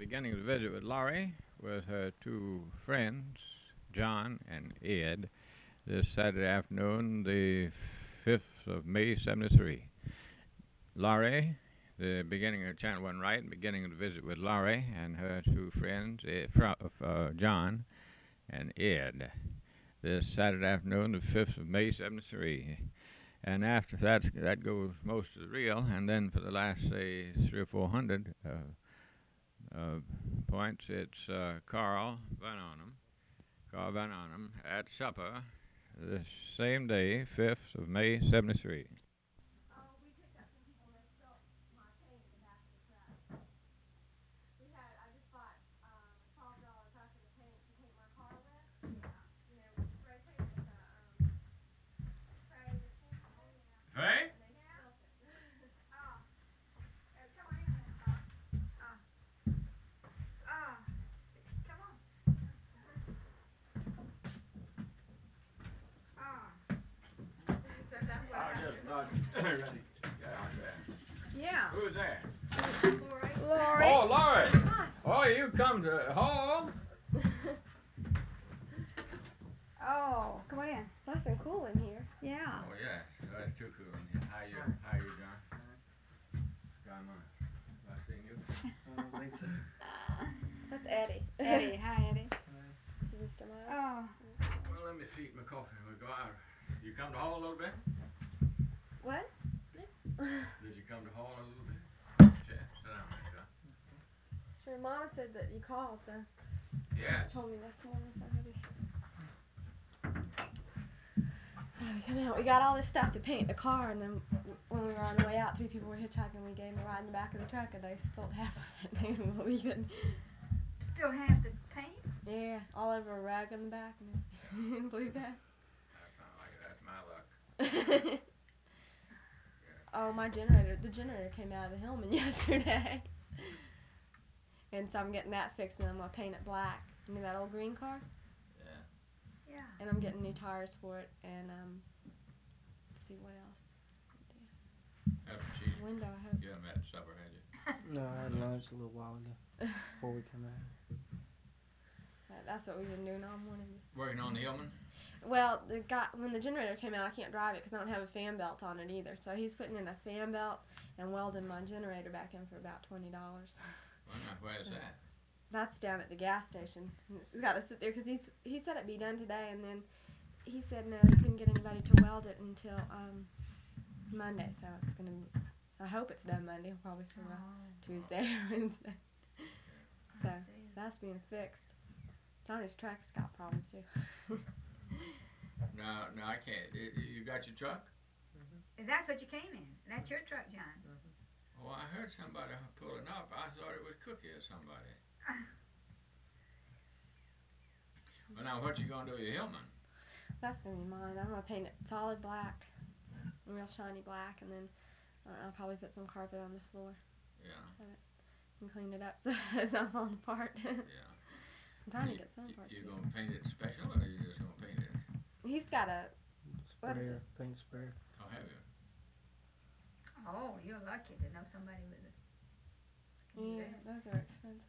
Beginning the visit with Laurie with her two friends, John and Ed, this Saturday afternoon, the 5th of May, 73. Laurie, the beginning of the chant wasn't right, beginning of the visit with Laurie and her two friends, John and Ed, this Saturday afternoon, the 5th of May, 73. And after that goes most of the reel, and then for the last, say, 300 or 400 points, it's Carl Van Arnhem at supper the same day, 5th of May, 73. Hey? Ready. Yeah. Who's there? Laurie. Oh, Laurie. Oh, you come to hall? Oh, come on in. It's nice and cool in here. Yeah. Oh, yeah. It's too cool in here. How you, John? John, I seen you. That's Eddie. Eddie. Hi, Eddie. Mr. Miles. Oh. Well, let me feed my coffee. We'll go out. You come to hall a little bit? What? Did you come to hall a little bit? Yeah, sit down there, John. Sure, Mama said that you called, so. Yeah. She told me this morning, so maybe. We got all this stuff to paint the car, and then when we were on the way out, 3 people were hitchhiking. We gave them a ride in the back of the truck, and they sold half of it. They didn't believe it. Still have to paint? Yeah, all over a rag on the back, and they didn't believe that. That's not like it. That's my luck. Oh, the generator came out of the Hillman yesterday. And so I'm getting that fixed, and I'm going to paint it black. You know that old green car? Yeah. Yeah. And I'm getting new tires for it, and let's see what else. That's cheap. Window, I hope. You haven't had supper, had you? No, I had lunch a little while ago before we come out. That's what we've been doing all morning. Working on the Hillman? Well, when the generator came out, I can't drive it because I don't have a fan belt on it either. So he's putting in a fan belt and welding my generator back in for about $20. Well, now, where's that? That's down at the gas station. He's got to sit there because he said it'd be done today, and then he said no, he couldn't get anybody to weld it until Monday. So it's gonna. I hope it's done Monday. He'll probably say Tuesday or Wednesday. So that's being fixed. Tony's truck's got problems too. No, I can't. You got your truck? Mm-hmm. That's what you came in. That's your truck, John. Mm-hmm. Oh, I heard somebody pulling up. I thought it was Cookie or somebody. Well, now, what you going to do with your Hillman? That's going to be mine. I'm going to paint it solid black, real shiny black, and then I'll probably put some carpet on the floor. Yeah. And clean it up so it's not falling apart. Yeah. I'm trying to get some parts. You going to paint it special, or you just going to paint it? He's got a Sprayer, paint sprayer. Oh, have you? Oh, you're lucky to know somebody with it. Yeah, those are expensive.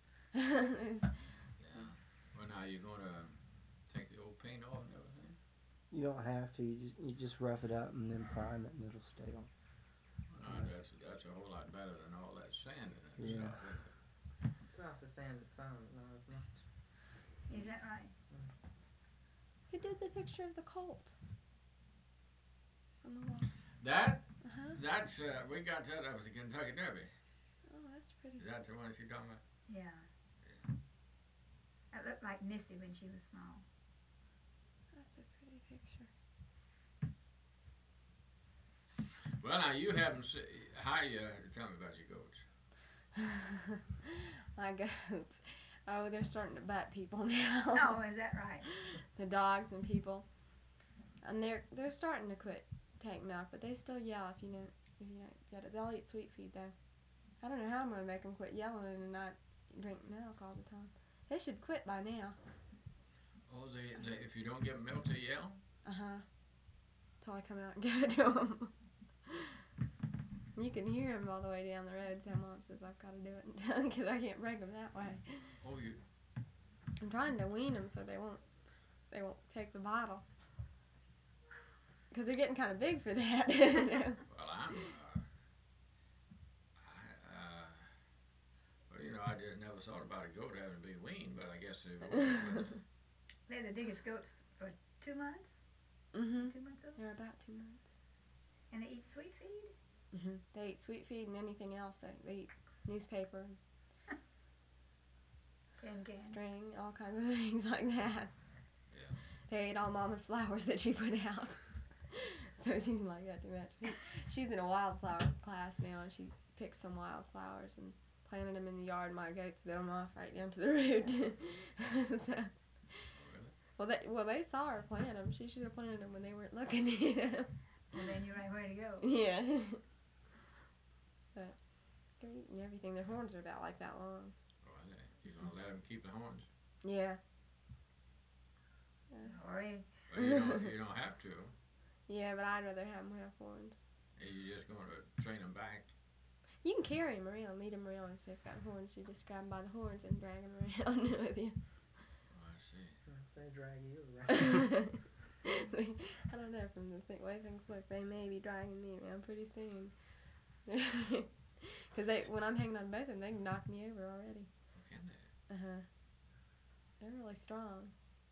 Yeah. Well, now you're going to take the old paint off and everything? You don't have to. You just rough it up and then prime it, and it'll stay on. No, that's a whole lot better than all that sand in it. Yeah. It's not the sand that's found, no, it's not. Is that right? Who did the picture of the Colt on the wall? That? Uh-huh. That's, we got that up at the Kentucky Derby. Oh, that's pretty. Is that the one you're talking about? Yeah. That looked like Missy when she was small. That's a pretty picture. Well, now, you haven't seen, tell me about your goats. My goats. Oh, they're starting to butt people now. Oh, is that right? The dogs and people. And they're starting to quit taking milk, but they still yell if you don't get it. They'll eat sweet feed though. I don't know how I'm gonna make them quit yelling and not drink milk all the time. They should quit by now. Oh, they if you don't give them milk, they yell? Uh-huh. Till I come out and give it to them. You can hear them all the way down the road. So Mom says I've got to do it because I can't break them that way. Oh, you. I'm trying to wean them so they won't take the bottle. Because they're getting kind of big for that. Well, I just never thought about a goat having to be weaned, but I guess they would. They're the biggest goats for 2 months? Mhm. 2 months old? They're about 2 months. And they eat sweet feed? Mhm. They eat sweet feed and anything else. They eat newspaper, Tin can. string, all kinds of things like that. Yeah. They ate all Mama's flowers that she put out. So she didn't like that too much. She's in a wildflower class now, and she picked some wildflowers and planted them in the yard. My goats bit them off right down to the root. So, Oh, really? well, they saw her plant them. She should have planted them when they weren't looking. You know? Well, they knew right where to go. Yeah. But they're eating everything. Their horns are about like that long. Well, you're gonna let them keep the horns? Yeah. Sorry. Well, you don't have to. Yeah, but I'd rather have them have horns. You're just gonna train them back. You can carry them around, lead them around if they've got horns. You just grab them by the horns and drag them around with you. Oh, I see. They drag you around. I don't know, from the way things look, they may be dragging me around pretty soon. Because when I'm hanging on both of them, they can knock me over already. Can they? Uh-huh. They're really strong.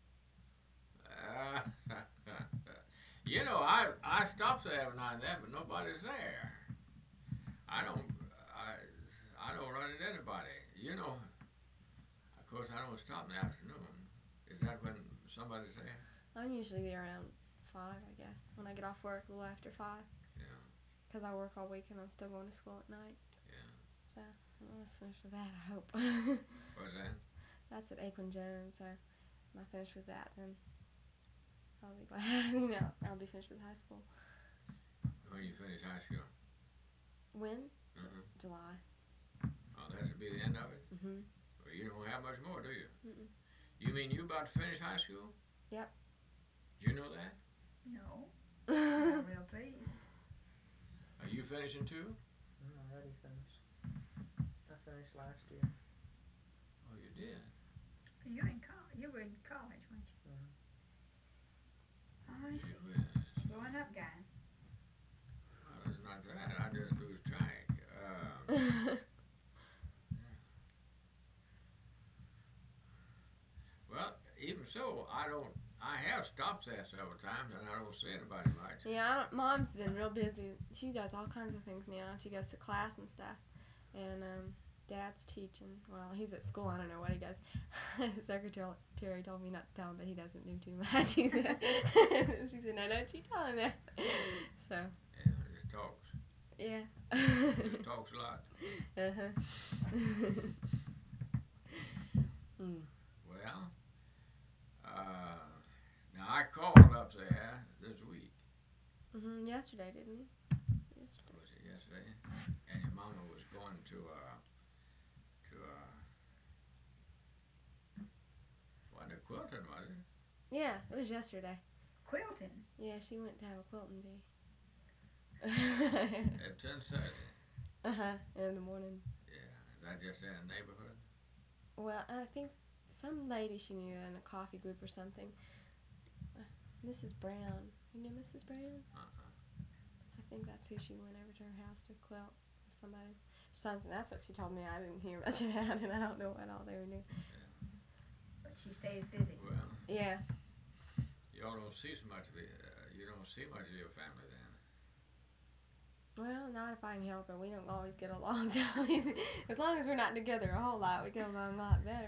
I stop there every now and then, but nobody's there. I don't run into anybody. Of course, I don't stop in the afternoon. Is that when somebody's there? I'm usually there around 5, I guess, when I get off work a little after 5. Yeah. Because I work all week and I'm still going to school at night. Yeah. So I'm almost finished with that, I hope. What's that? That's at Acorn Jones, so when I finish with that, then I'll be glad. I'll be finished with high school. When you finish high school? When? Mm-hmm. July. Oh, that should be the end of it? Mhm. Well, you don't have much more, do you? Mm-mm. You mean you about to finish high school? Yep. Do you know that? No. I'm real pleased. Are you finishing too? I'm already finished. I finished last year. Oh, you did? You're in college. You were in college, weren't you? Mm-hmm. Oh, I see. Gee whiz. Growing up, guy. Well, it's not that. I just lose track. Well, even so, I have stopped there several times, and I don't see anybody much. Yeah, Mom's been real busy. She does all kinds of things now. She goes to class and stuff. And Dad's teaching. Well, he's at school. I don't know what he does. His secretary told me not to tell him, but he doesn't do too much. She said, no, don't you tell him that. So. Yeah, just talks. Yeah. Just talks a lot. Uh-huh. Well, now I called up there this week. Yesterday, didn't he? Was it yesterday? And your mama was going to Quilton, was it? Yeah, it was yesterday. Quilting. Yeah, she went to have a quilting bee. At 10:30. In the morning. Yeah, is that just in the neighborhood? Well, I think some lady she knew in a coffee group or something. Mrs. Brown. You know Mrs. Brown? I think that's who she went over to her house to quilt with somebody. Something. That's what she told me. I didn't hear much of that, and I don't know what all they were doing. But she stays busy. Well, Yeah. y'all don't see so much of it. You don't see much of your family then. Well, not if I can help it. We don't always get along. As long as we're not together a whole lot, we get along a lot better.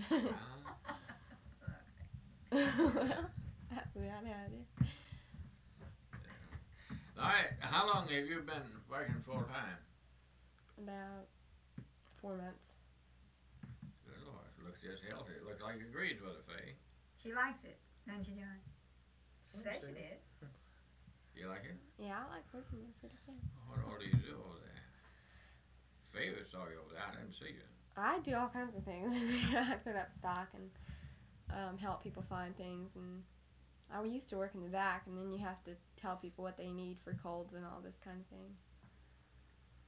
Well, that's about how it is. All right, how long have you been working full time? About 4 months. Good Lord, it looks just healthy. It looks like you agreed with it, Faye. She likes it, doesn't she, John? Said she did. You like it? Yeah, I like working with her too. What all do you do over there? Faye saw you over there. I didn't see you. I do all kinds of things. I put up stock and help people find things, and I used to work in the back, and then you have to tell people what they need for colds and all this kind of thing.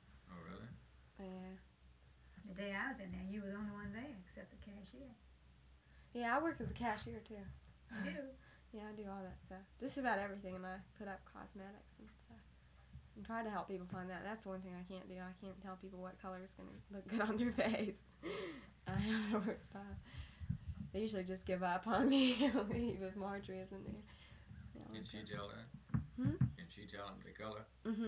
Yeah. The day I was in there, you was the only one there except the cashier. Yeah, I work as a cashier too. You do? Yeah, I do all that stuff. Just about everything, and I put up cosmetics and stuff. And try to help people find that. That's one thing I can't do. I can't tell people what color is going to look good on their face. I have to work style. They usually just give up on me and leave if Marjorie isn't there. Yeah, Can she tell that? Can she tell them the color?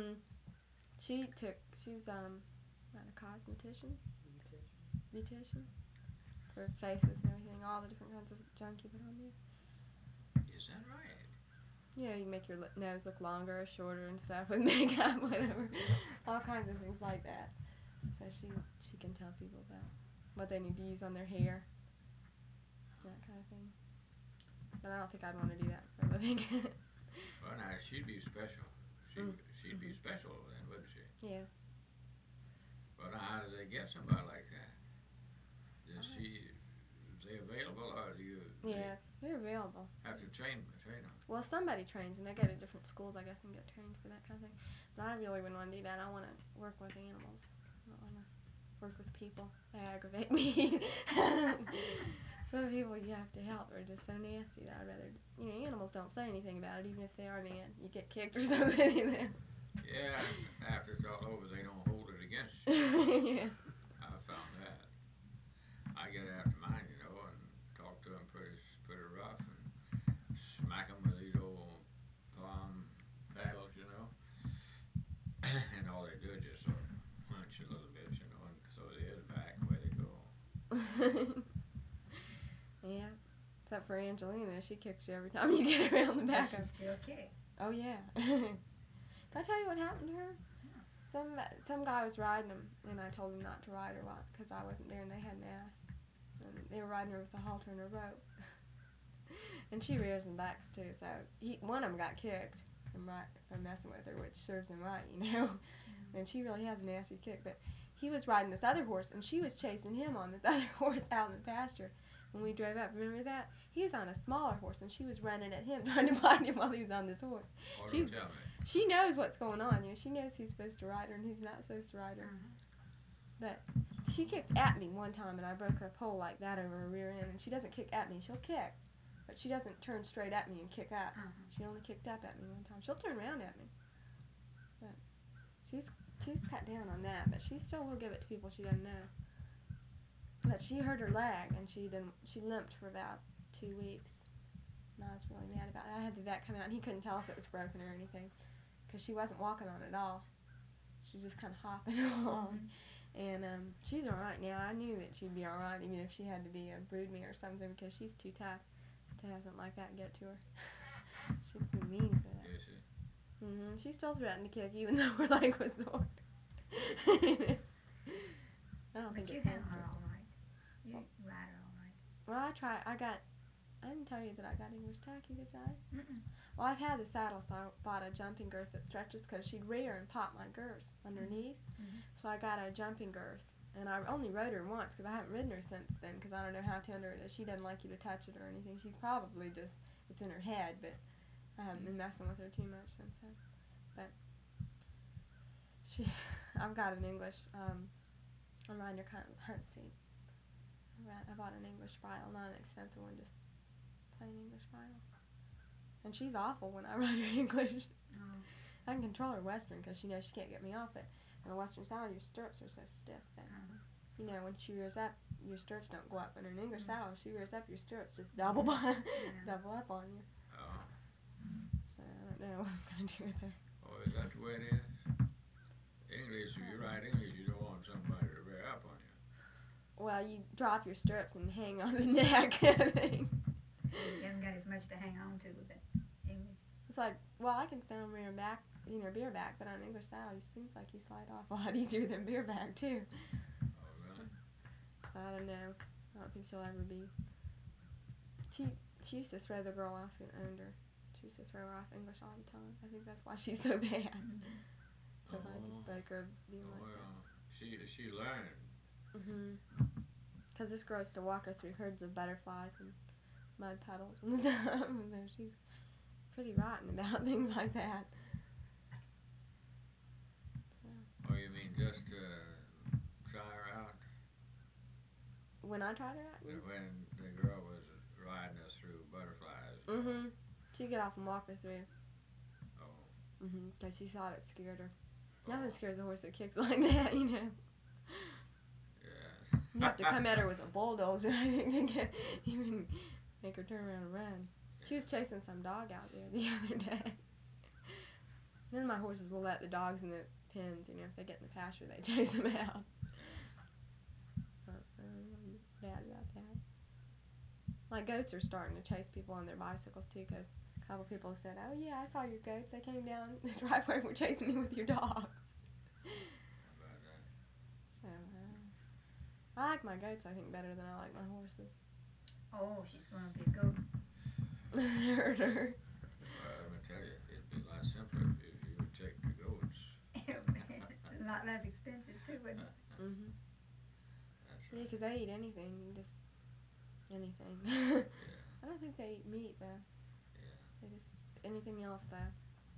She's not a cosmetician. Beautician. For faces and everything, all the different kinds of junk you put on there. Is that right? Yeah, you make your nose look longer or shorter and stuff with makeup, whatever. All kinds of things like that. So she can tell people about what they need to use on their hair. That kind of thing. But I don't think I'd want to do that for a living. Well, now, she'd be special. She'd be special then, wouldn't she? Yeah. Well, now, how do they get somebody like that? Is they available, or do you... Yeah, they're available. Have to train them. Well, somebody trains, and they go to different schools, I guess, and get trained for that kind of thing. But I really wouldn't want to do that. I want to work with animals. I don't want to work with people. They aggravate me. Some people you have to help are just so nasty that I'd rather... animals don't say anything about it, even if they are mean. You get kicked or something. Yeah, after it's all over, they don't hold it against you. Yeah. I found that. I get after mine, and talk to them pretty rough, and smack them with these old palm paddles, and all they do is just sort of hunch a little bit, and so the head back away they go. Yeah. Except for Angelina, she kicks you every time you get around the back of. Still kick. Oh yeah. Did I tell you what happened to her? Some guy was riding him, and I told him not to ride her because I wasn't there, and they hadn't asked. And they were riding her with a halter and a rope. And she rears them backs too, so one of them got kicked from messing with her, which serves him right, And she really has a nasty kick, but he was riding this other horse, and she was chasing him on this other horse out in the pasture. When we drove up, remember that? He was on a smaller horse, and she was running at him, trying to find him while he was on this horse. Oh, don't tell me. She knows what's going on, She knows who's supposed to ride her and who's not supposed to ride her. But she kicked at me one time, and I broke her pole like that over her rear end. And she doesn't kick at me; she'll kick, but she doesn't turn straight at me and kick up. She only kicked up at me one time. She'll turn around at me, but she's cut down on that. But she still will give it to people she doesn't know. But she hurt her leg, and she limped for about 2 weeks. And I was really mad about it. I had the vet come out, and he couldn't tell if it was broken or anything, because she wasn't walking on it at all. She was just kind of hopping along. And she's all right now. I knew that she'd be all right, even if she had to be a broodmare or something, because she's too tough to have something like that get to her. She's too mean for that. Is she? She still threatened to kick, even though her leg was sore. I don't think you it's handle her all right. You ride her all right. Well, I didn't tell you that I got English tacky, did I? Mm-mm. Well, I've had the saddle, so I bought a jumping girth that stretches, because she'd rear and pop my girth underneath. So I got a jumping girth, and I only rode her once, because I haven't ridden her since then, because I don't know how tender it is. She doesn't like you to touch it or anything. She's probably just, it's in her head, but I haven't been messing with her too much since then. But I've got an English, I'm riding her kind of hunt seat. I bought an English bridle, not an expensive one, just plain English bridle. And she's awful when I ride her English. I can control her Western, because she knows she can't get me off it. In a Western saddle, your stirrups are so stiff that, when she rears up, your stirrups don't go up. But in an English saddle, she rears up, your stirrups just double up on you. Oh. So I don't know what I'm going to do with her. Oh, is that the way it is? English, if you ride English, you don't want somebody to rear up on you. Well, you drop your stirrups and hang on the neck kind of thing. You haven't got as much to hang on to with it. English. It's like, well, I can stand on rear back, bareback, but on an English saddle, it seems like you slide off a lot easier than bareback, too. Oh, really? So I don't know. I don't think she'll ever be. She used to throw the girl off who owned her. She used to throw her off English all the time. I think that's why she's so bad. Because I just spoke her being like that. Well, she learned. Because this girl used to walk her through herds of butterflies and mud puddles and stuff. And she's pretty rotten about things like that. So. Oh, you mean just I tried her out. When the girl was riding us through butterflies. Mhm. She'd get off and walk her through. Oh. Mhm. Because she thought it scared her. Oh. Nothing scares a horse that kicks like that, you know. Yeah. You have to come at her with a bulldozer, I think, to even make her turn around and run. She was chasing some dog out there the other day. None of my horses will let the dogs in the pens, you know, if they get in the pasture, they chase them out. I'm bad about that. My goats are starting to chase people on their bicycles, too, because a couple people said, oh, yeah, I saw your goats. They came down the driveway and were chasing me with your dog. How about that? So, I like my goats, I think, better than I like my horses. Oh, she's gonna be a goat. Heard her. Well, let me tell you, it'd be a lot simpler if you would take the goats. A lot less expensive too, wouldn't it? Mhm. That's Yeah, right. 'cause they eat anything, just anything. Yeah. I don't think they eat meat though. Yeah. They just anything else though.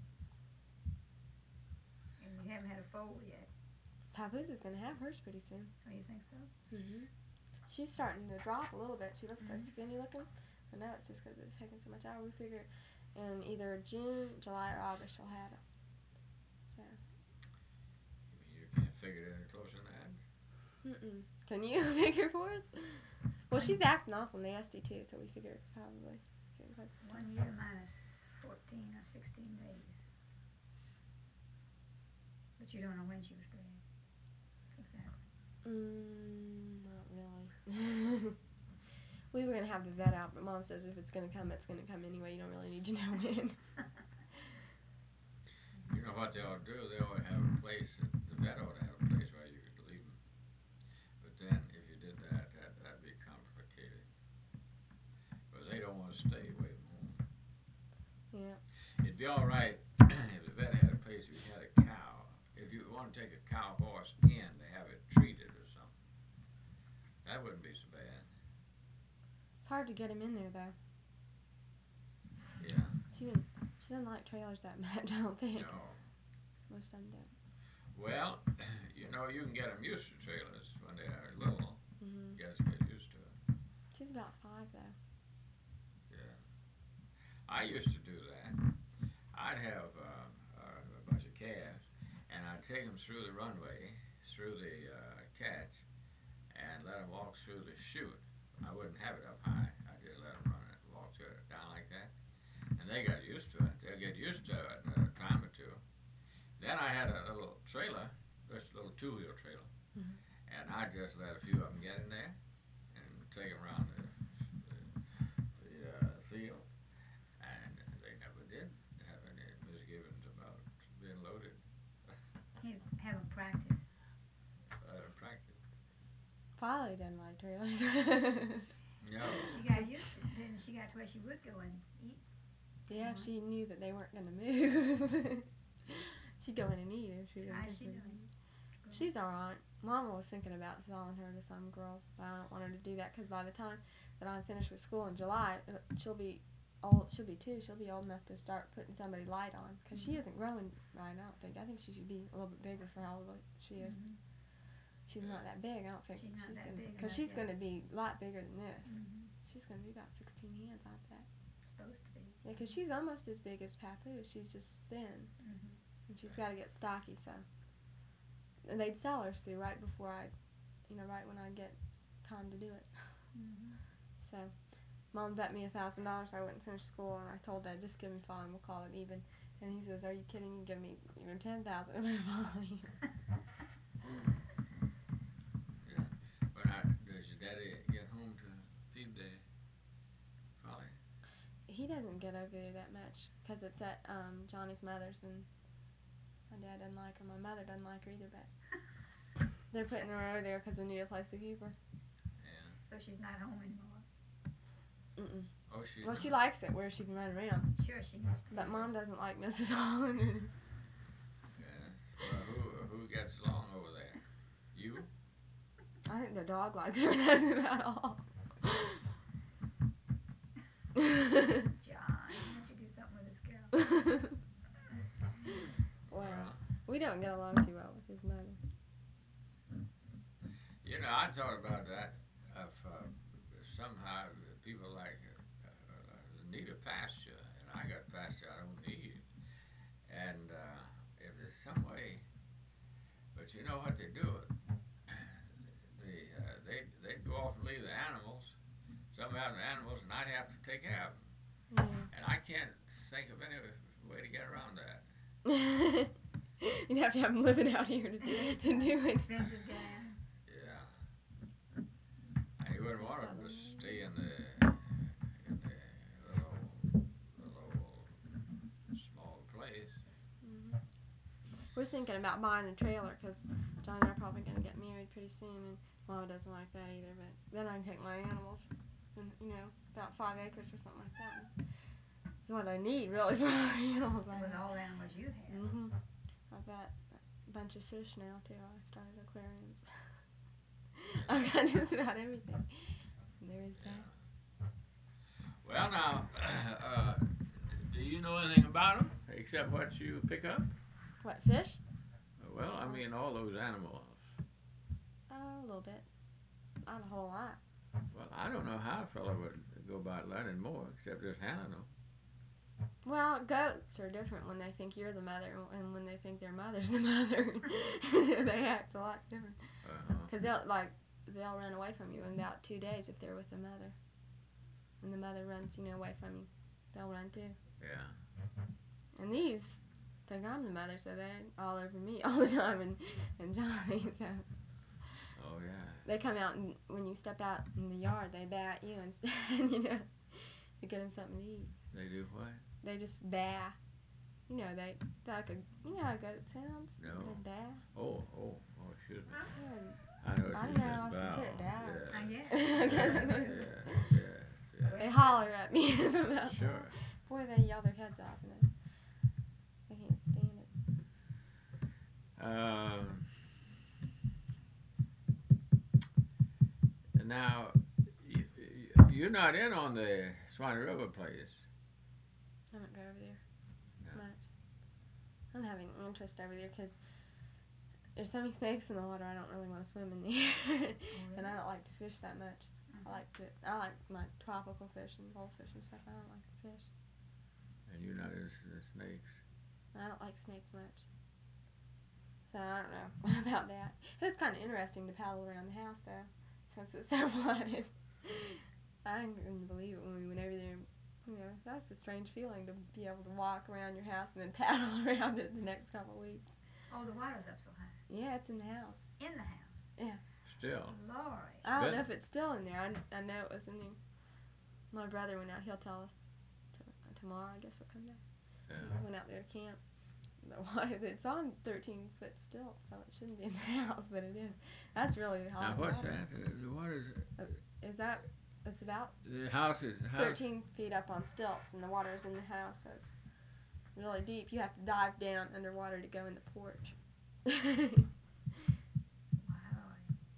And you haven't had a foal yet. Papoose is gonna have hers pretty soon. Oh, you think so? Mhm. She's starting to drop a little bit. She looks so Mhm. skinny looking. I know it's just 'cause it's taking so much out. We figure in either June, July, or August she'll have it. So. You can't figure it any closer than that. Can you figure for us? Well, she's acting awful nasty too, so we figure it's probably getting close. 1 year minus 14 or 16 days. But you don't know when she was bred. Exactly. Not really. We were gonna have the vet out, but Mom says if it's gonna come anyway. You don't really need to know when. You know what they ought to do? They ought to have a place, the vet ought to have a place where you could leave them. But then, if you did that, that'd be complicated. Because they don't want to stay away from home. Yeah. It'd be all right if the vet had a place where you had a cow. If you want to take a cow horse in to have it treated or something, that wouldn't be so bad. It's hard to get him in there though. Yeah. She doesn't like trailers that much, I don't think. No. Most of them don't. Well, you know, you can get them used to trailers when they are little. Mhm. You gotta get used to it. She's about 5 though. Yeah. I used to do that. I'd have a bunch of calves, and I'd take them through the runway, through the catch, and let them walk through the chute. I wouldn't have it up high. I just let them run it, walk through it down like that, and they got used to it. They'll get used to it in a time or two. Then I had a little trailer, just a little 2-wheel trailer, and I just let a few of them get in there and take them around the field, and they never did have any misgivings about being loaded. You have them practice. Practice. Polly doesn't like trailers. No. She got used to it, then she got to where she would go and eat. Yeah, she knew that they weren't gonna move. She'd go in and eat if she didn't. How's she doing? She's alright. Mama was thinking about selling her to some girls, but I don't want her to do that because by the time that I'm finished with school in July, she'll be old. She'll be 2. She'll be old enough to start putting somebody light on because she isn't growing right. I don't think. I think she should be a little bit bigger for how old she is. She's not that big. I don't think. She's not that big because enough she's yet. going to be a lot bigger than this. She's going to be about 16 hands, I bet. Supposed to be. Yeah, because she's almost as big as Papoose. She's just thin. And she's got to get stocky, so. And they'd sell her, Sue, right before right when I get time to do it. So, Mom bet me $1,000 I wouldn't finish school, and I told Dad, just give me 5 and we'll call it even. And he says, are you kidding? You give me even 10,000 and I'm fine. Yeah. But does your daddy get home to feed the collie? He doesn't get over there that much because it's at Johnny's mother's, and my dad doesn't like her. My mother doesn't like her either, but they're putting her over there because they need a place to keep her. Yeah. So she's not home anymore. Oh, she's Well, not? she likes it where she can run around. Sure, she must. But Mom doesn't like Mrs. Holland. Yeah. Well, who gets along over there? You? I think the dog likes her. That's about all. John, why don't you do something with this girl? Well, we don't get along too well with his mother. You know, I thought about that. if somehow people like need a pasture, and I got pasture I don't need, and if there's some way, but you know what they do? They go off and leave the animals. Some have the animals, and I'd have to take care of them, Yeah. and I can't think of any way to get around that. You'd have to have them living out here to do it. Expensive gas. Yeah. And you wouldn't want them to stay in the little small place. Mhm. We're thinking about buying a trailer because John and I are probably going to get married pretty soon, and Mama doesn't like that either. But then I can take my animals, and about 5 acres or something like that. It's what I need really for my animals. With all the animals you have. Mhm. I've got a bunch of fish now too. I started aquariums. I've got just about everything. There is that. Well, now, do you know anything about them except what you pick up? What, fish? Well, I mean all those animals. A little bit. Not a whole lot. Well, I don't know how a fellow would go about learning more except just handling them. Well, goats are different when they think you're the mother, and when they think their mother's the mother. They act a lot different. Because they'll run away from you in about 2 days if they're with the mother. When the mother runs, away from you, they'll run too. Yeah. And these think I'm the mother, so they're all over me all the time, and Johnny. So Oh yeah. they come out, and when you step out in the yard, they bat you instead, to get them something to eat. They do what? They just baa. They like how a goat sounds? No. They baa. Oh, excuse me. Yeah. I know what I you don't know meant. how else to Bow. put it down. Yeah. They holler at me about Sure. Boy, they yell their heads off, and I can't stand it. Now, you're not in on the Swanee River place. I don't go over there No. much. I don't have any interest over there because there's so many snakes in the water. I don't really want to swim in there, and I don't like to fish that much. I like my tropical fish and goldfish and stuff. I don't like to fish. And you're not interested in snakes. I don't like snakes much. So I don't know about that. It's kind of interesting to paddle around the house though, since it's so flooded. I couldn't believe it when we went over there. That's a strange feeling to be able to walk around your house and then paddle around it the next couple of weeks. Oh, the water's up so high. Yeah, it's in the house. In the house. Yeah. Still. Lord. I don't know if it's still in there. I know it was in there. My brother went out. He'll tell us tomorrow. I guess we'll come back. Yeah. He went out there to camp. The water, it's on 13-foot stilt, so it shouldn't be in the house, but it is. That's really hot. Now what's water. that? What is it? Is that? It's about The house is 13 feet up on stilts, and the water is in the house, so it's really deep. You have to dive down underwater to go in the porch. Wow.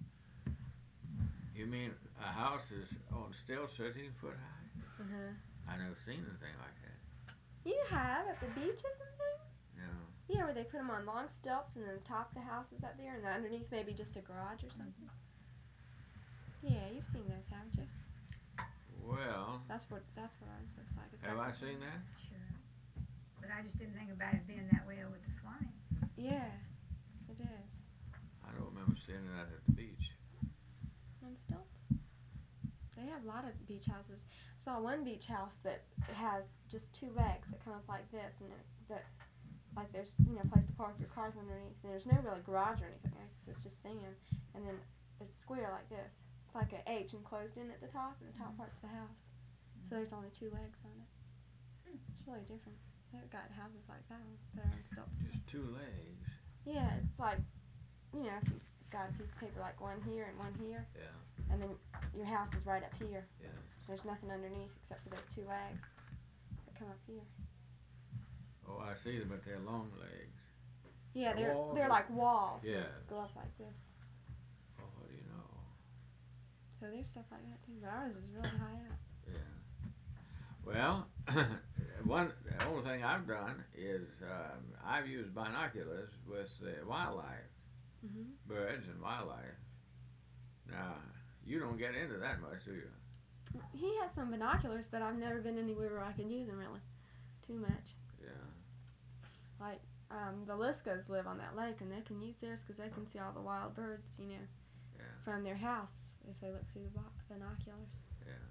You mean a house is on stilts 13 foot high? I've never seen anything like that. You have at the beaches and things? No. Yeah, where they put them on long stilts, and then the top of the house is up there, and underneath maybe just a garage or something. Yeah, you've seen those, haven't you? Well. That's what ours looks like. Have I seen that? Sure. But I just didn't think about it being that way over the Swanee. Yeah, it is. I don't remember seeing that at the beach. On stilts. They have a lot of beach houses. I saw one beach house that has just 2 legs that come up like this, and like there's place to park your cars underneath, and there's no really garage or anything. It's just sand, and then it's square like this. It's like an H enclosed in at the top, and the top part's the house. So there's only 2 legs on it. It's really different. They've got houses like that that are on stilts. Just 2 legs. Yeah, it's like if you've got a piece of paper like one here and one here, Yeah. and then your house is right up here. Yeah. There's nothing underneath except for those 2 legs that come up here. Oh, I see them, but they're long legs. Yeah, Walls they're or- like walls. Yeah. That go up like this. Oh, what do you know? So there's stuff like that too, but ours is really high up. Yeah. Well, the only thing I've done is I've used binoculars with wildlife, birds and wildlife. Now, you don't get into that much, do you? He has some binoculars, but I've never been anywhere where I can use them really too much. Yeah. Like the Liscos live on that lake, and they can use theirs because they can see all the wild birds, Yeah. from their house if they look through the binoculars. Yeah.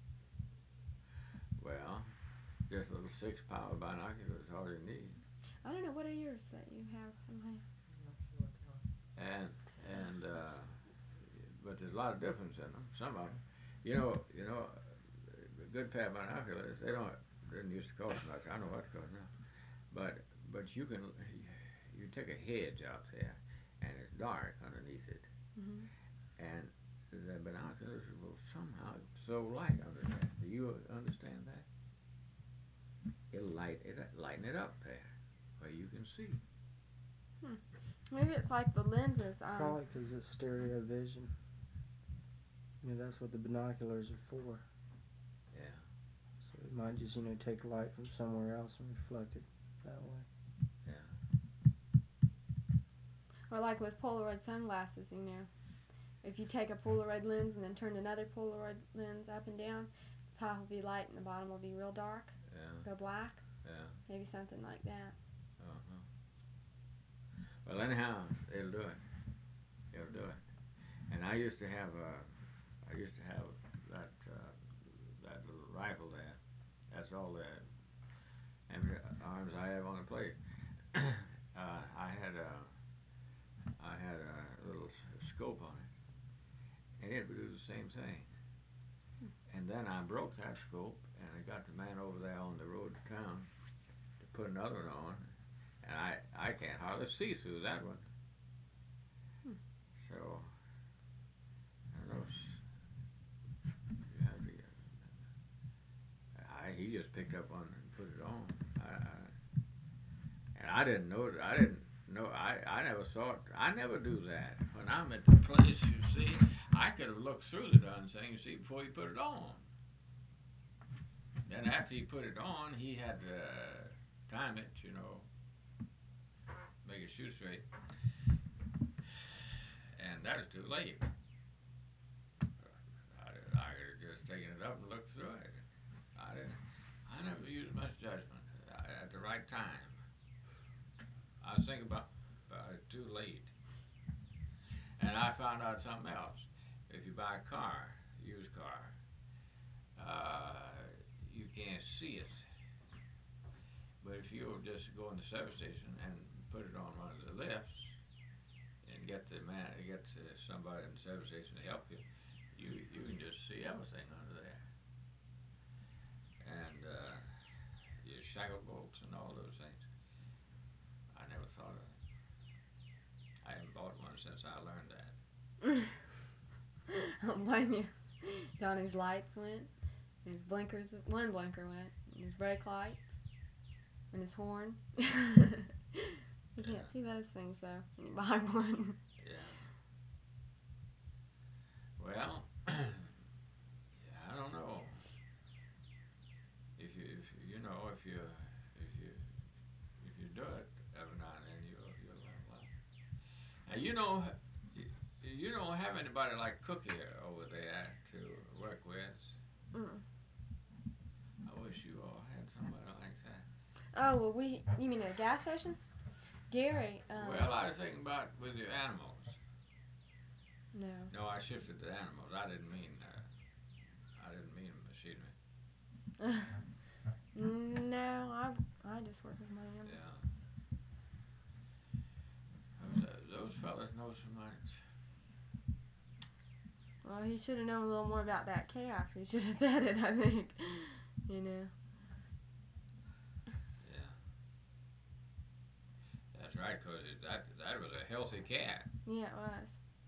Well, just little 6-power binoculars is all you need. I don't know, what are yours that you have somehow? I'm not sure what they are. And but there's a lot of difference in them. Some of them, a good pair of binoculars, didn't used to cost much. I don't know what it costs now, but you take a hedge out there, and it's dark underneath it, and the binoculars will somehow throw light under that. Do you understand that? It'll lighten it up there, where you can see. Maybe it's like the lenses. Probably because it's stereo vision. That's what the binoculars are for. Yeah. So it might just, take light from somewhere else and reflect it that way. Yeah. Or like with Polaroid sunglasses, if you take a Polaroid lens and then turn another Polaroid lens up and down, the top will be light and the bottom will be real dark. Yeah. Go black. Yeah. Maybe something like that. Well, anyhow, it'll do it. It'll do it. And I used to have that little rifle there. That's all the arms I have on the plate. I had a little scope on it, and it would do the same thing. And then I broke that scope, and I got the man over there on the road to town to put another one on, and I can't hardly see through that one. So I don't know. He just picked up one and put it on. And I didn't know. I never thought. I never do that. When I'm at the place, you see, I could have looked through the darn thing, before he put it on. Then after he put it on, he had to time it, make it shoot straight. And that was too late. I could have just taken it up and looked through it. I never used much judgment at the right time. I was thinking about it too late. And I found out something else. If you buy a car, used car, you can't see it. But if you just go in the service station and put it on one of the lifts and get somebody in the service station to help you, you can just see everything under there. And your shackle bolts and all those things. I never thought of it. I haven't bought one since I learned that. I don't blame you. Donnie's lights went, his blinkers, one blinker went, and his brake lights, and his horn. You can't see those things though when you buy one. Yeah. Well, I don't know. If you do it every now and then, you'll learn well. Now you don't have anybody like Cookie over there to work with. I wish you all had somebody like that. Oh well, you mean at a gas station? Gary. Well, I was thinking about with your animals. No. No, I shifted to animals. I didn't mean machinery. No, I just work with my animals. Yeah. Those fellas know so much. Well, he should have known a little more about that calf. He should have fed it, I think. Yeah. That's right, 'cause that was a healthy cat. Yeah, it was.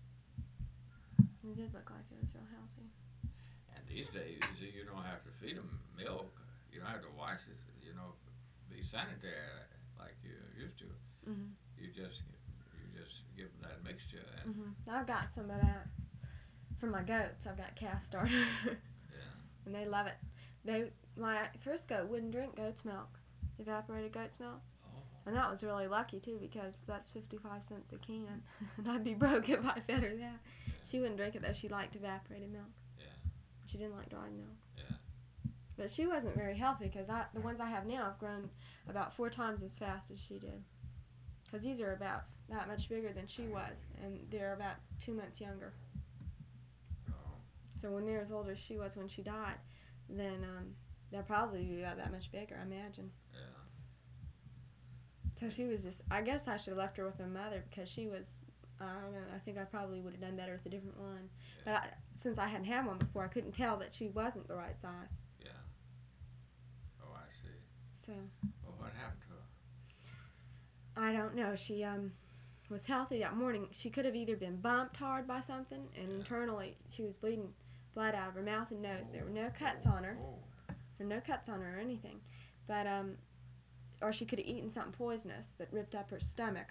It did look like it was real healthy. And these days, you don't have to feed them milk. You don't have to wash it. Be sanitary like you used to. You just give them that mixture. And I've got some of that for my goats. I've got calf starter. Yeah. And they love it. My first goat wouldn't drink goat's milk, evaporated goat's milk. Oh. And that was really lucky too, because that's 55 cents a can, and I'd be broke if I fed her that. She wouldn't drink it though. She liked evaporated milk. Yeah. She didn't like dried milk. Yeah. But she wasn't very healthy because the ones I have now have grown about 4 times as fast as she did. Because these are about that much bigger than she was, and they're about 2 months younger. Oh. So when they're as old as she was when she died, then they'll probably be about that much bigger, I imagine. Yeah. So she was just, I guess I should have left her with her mother because she was, I don't know, I think I probably would have done better with a different one. Yeah. But since I hadn't had one before, I couldn't tell that she wasn't the right size. Yeah. Oh, I see. So Well, what happened to her? I don't know. She was healthy that morning. She could have either been bumped hard by something, and Yeah. internally she was bleeding blood out of her mouth and nose. There were no cuts on her. Oh. There were no cuts on her or anything. But or she could have eaten something poisonous that ripped up her stomach.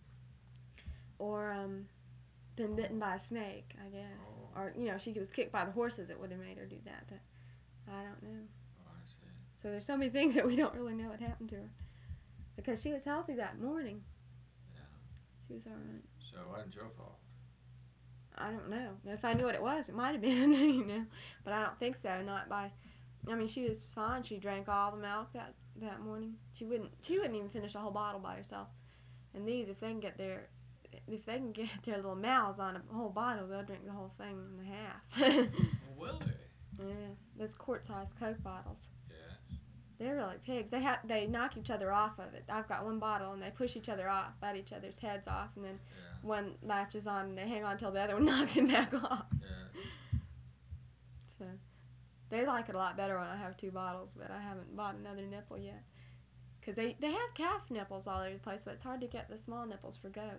Or been bitten by a snake, I guess. Oh. Or she was kicked by the horses that would have made her do that. But I don't know. Oh, I see. So there's so many things that we don't really know what happened to her. Because she was healthy that morning. Yeah. She was all right. So it wasn't your fault. I don't know. If I knew what it was, it might have been, But I don't think so. Not by. I mean, she was fine. She drank all the milk that morning. She wouldn't even finish a whole bottle by herself. And these, if they can get their little mouths on a whole bottle, they'll drink the whole thing in half. Will they? Yeah, those quart-sized Coke bottles. Yes. They're really pigs. They knock each other off of it. I've got one bottle, and they push each other off, bite each other's heads off, and then Yeah. one latches on, and they hang on till the other one knocks him back off. Yeah. So they like it a lot better when I have 2 bottles, but I haven't bought another nipple yet. Because they have calf nipples all over the place, but it's hard to get the small nipples for goats.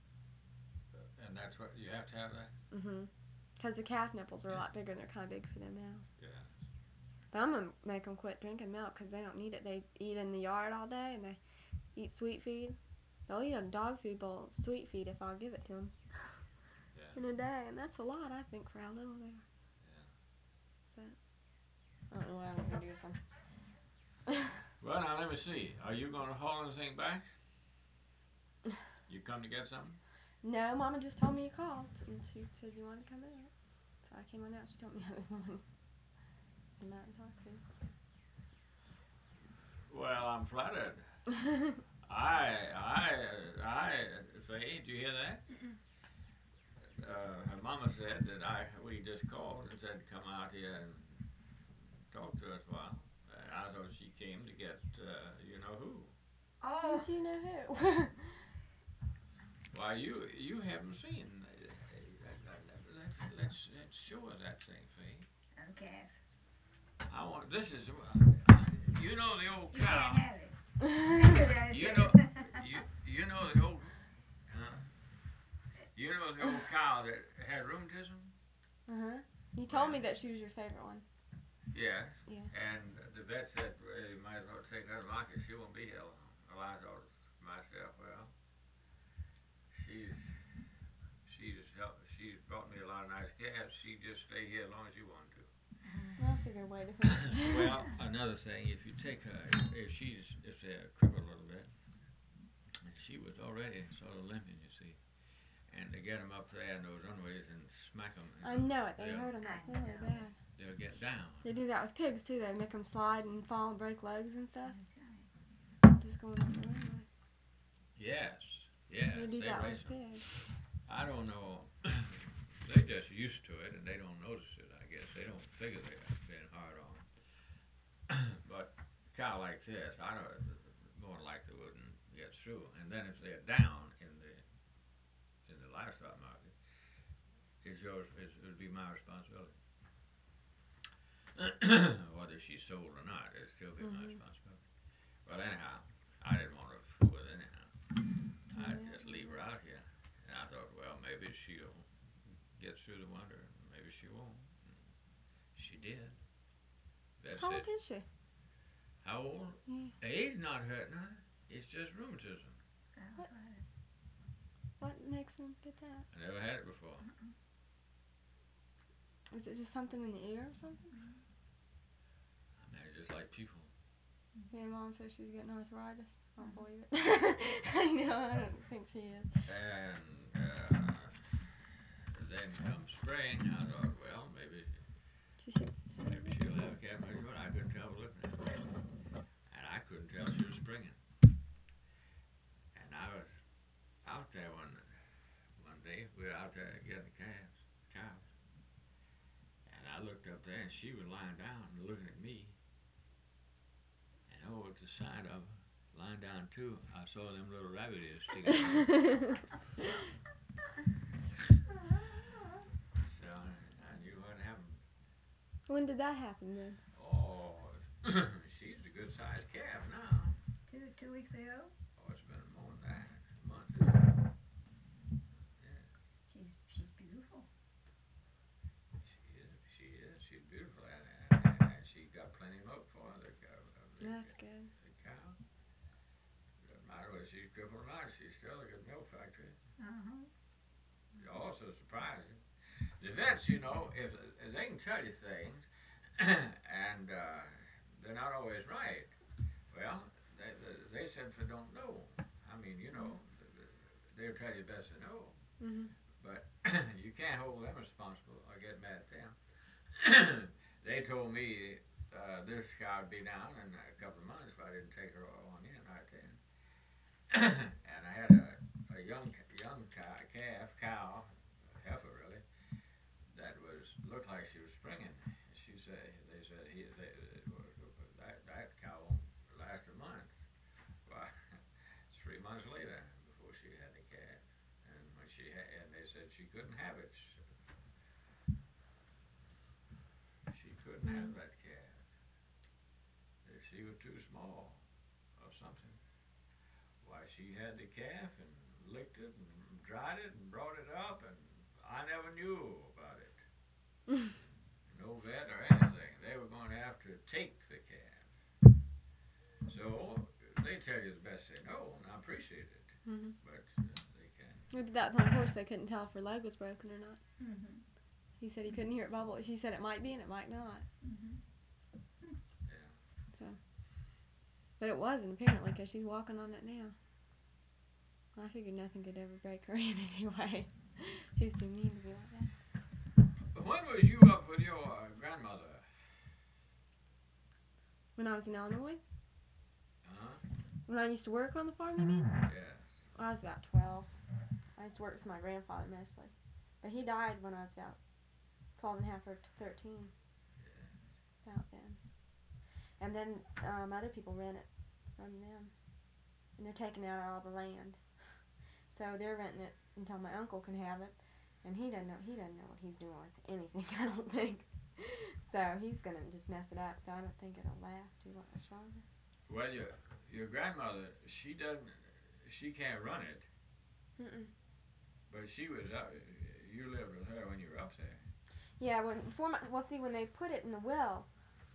And that's what you have to have that. Because the calf nipples are a lot bigger, and they're kind of big for them now. Yeah. But I'm gonna make them quit drinking milk because they don't need it. They eat in the yard all day, and they eat sweet feed. They'll eat a dog food bowl of sweet feed if I'll give it to them Yeah. in a day, and that's a lot, I think, for how little they are. Yeah. But I don't know what I'm gonna do with them. Well, now let me see. Are you going to haul anything back? You come to get something? No, Mama just told me you called, and she said you wanted to come out. So I came on out. She told me I was on. Come out and talk to you. Well, I'm flattered. Faye, did you hear that? Her mama said that we just called and said come out here and talk to us a while. I thought she came to get you know who. Oh. Did you know who? Why, you haven't seen. Let's show her that thing, Faye. Okay. This is you know the old You cow. can't have it. You know the old you know the old cow that had rheumatism? You told me that she was your favorite one. Yes. Yeah. And the vet said, well, you might as well take her to market. She won't be here long. Well, I thought to myself, well, she's brought me a lot of nice calves. She just stay here as long as you want to. That's a good way to put it. Well, another thing, if you take her, if they're crippled a little bit, and she was already sort of limping, you see, and to get them up there in those runways and smack them. I know it. They hurt them. That's really bad. They'll get down. They do that with pigs too. They make them slide and fall and break legs and stuff. Just going up the runway. Yes. Yeah. They do that with race 'em. pigs. I don't know. They're just used to it and they don't notice it, I guess. They don't figure they're being hard on. But a cow like this, I know more than likely wouldn't get through. And then if they're down in the livestock market, it would be my responsibility. Whether she's sold or not, it'd still be my responsibility. Well, anyhow, I didn't want to fool with it anyhow. I'd just leave her out here. And I thought, well, maybe she'll get through the winter, maybe she won't. She did. That's How old it. is she? How old? Yeah. Age not hurting her. It's just rheumatism. What makes them get that? I never had it before. Is it just something in the ear or something? I mean, it's just like people. Yeah, Mom says she's getting arthritis. I don't believe it. I know, I don't think she is. And then come spring, I thought, well, maybe She should. she'll have a calf. But I couldn't tell by looking at her. And I couldn't tell she was springing. And I was out there one day. We were out there getting cows. And I looked up there, and she was lying down and looking at me. And over at the side of her, lying down too, I saw them little rabbit ears sticking out. So I knew what happened. When did that happen then? Oh, she's a good sized calf now. 2 weeks ago. Oh, it's been more than that. A month. Yeah. She's beautiful. She is. She's beautiful, and she got plenty of milk for her. That's good. The cow. Doesn't matter whether she's crippled or not. She's still a good milk factory. Also surprising. The vets, you know, if they can tell you things, and they're not always right. Well, they simply don't know. I mean, you know, they'll tell you best to know. Mhm. But you can't hold them responsible or get mad at them. They told me this cow would be down in a couple of months if I didn't take her on in right then. And I had a young cow, heifer really, that looked like she was springing. They said that cow won't last a month. Well, 3 months later before she had the calf, and they said she couldn't have it. She couldn't have that calf. She was too small or something. Why, she had the calf and licked it and dried it and brought it up, and I never knew about it. No vet or anything. They were going to have to take the calf. So they tell you the best they know, and I appreciate it. Mhm. But they can't. Maybe that's on horse. They couldn't tell if her leg was broken or not. He said he couldn't hear it bubble. She said it might be and it might not. Yeah. So, but it wasn't apparently because she's walking on it now. I figured nothing could ever break her in anyway. She's too mean to be like that. But when was you up with your grandmother? When I was in Illinois, Huh? when I used to work on the farm, you mean? Yeah. I was about 12. I used to work with my grandfather mostly, but he died when I was about 12 and a half or 13. About then. And then other people rent it from them, and they're taking out all the land. So they're renting it until my uncle can have it, and he doesn't know what he's doing with anything. I don't think. So he's gonna just mess it up. So I don't think it'll last too much longer. Well, your grandmother, she can't run it. Mm-mm. But she was up. You lived with her when you were up there. Yeah, when they put it in the will,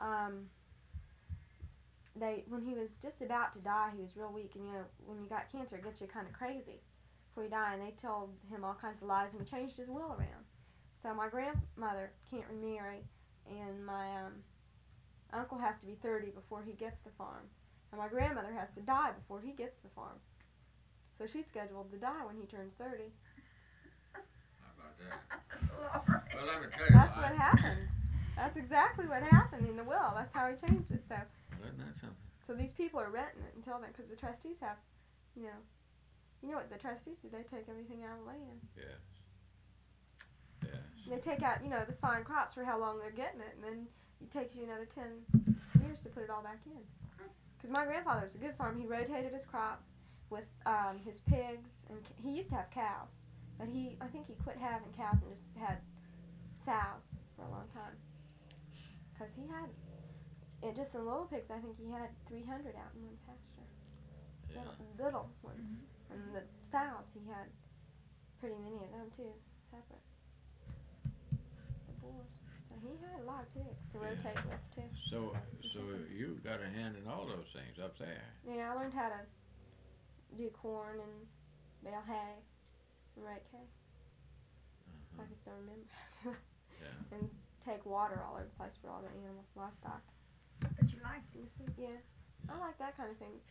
when he was just about to die, he was real weak, and you know, when you got cancer, it gets you kind of crazy before you die, and they told him all kinds of lies and changed his will around. So my grandmother can't remarry, and my uncle has to be 30 before he gets the farm, and my grandmother has to die before he gets the farm. So she's scheduled to die when he turns 30. How about that? Lord. Well, let me tell you. That's what happened. That's exactly what happened in the will. That's how he changed it. So. Isn't that something? So these people are renting it until then, because the trustees have, you know what the trustees do? They take everything out of the land. Yes. Yes. They take out, the fine crops for how long they're getting it, and then it takes you another 10 years to put it all back in. Because my grandfather was a good farmer. He rotated his crops with his pigs, and he used to have cows, but I think he quit having cows and just had sows for a long time. Because he had, just in little pigs, I think he had 300 out in one pasture. Yeah. Little ones. And the sows, he had pretty many of them too, separate. The bulls. So he had a lot of pigs to rotate with too. So you got a hand in all those things up there. Yeah, I learned how to do corn and bale hay and rake hay. I can still remember. Yeah. And take water all over the place for all the animals, livestock. But you liked it. Yeah, I like that kind of thing.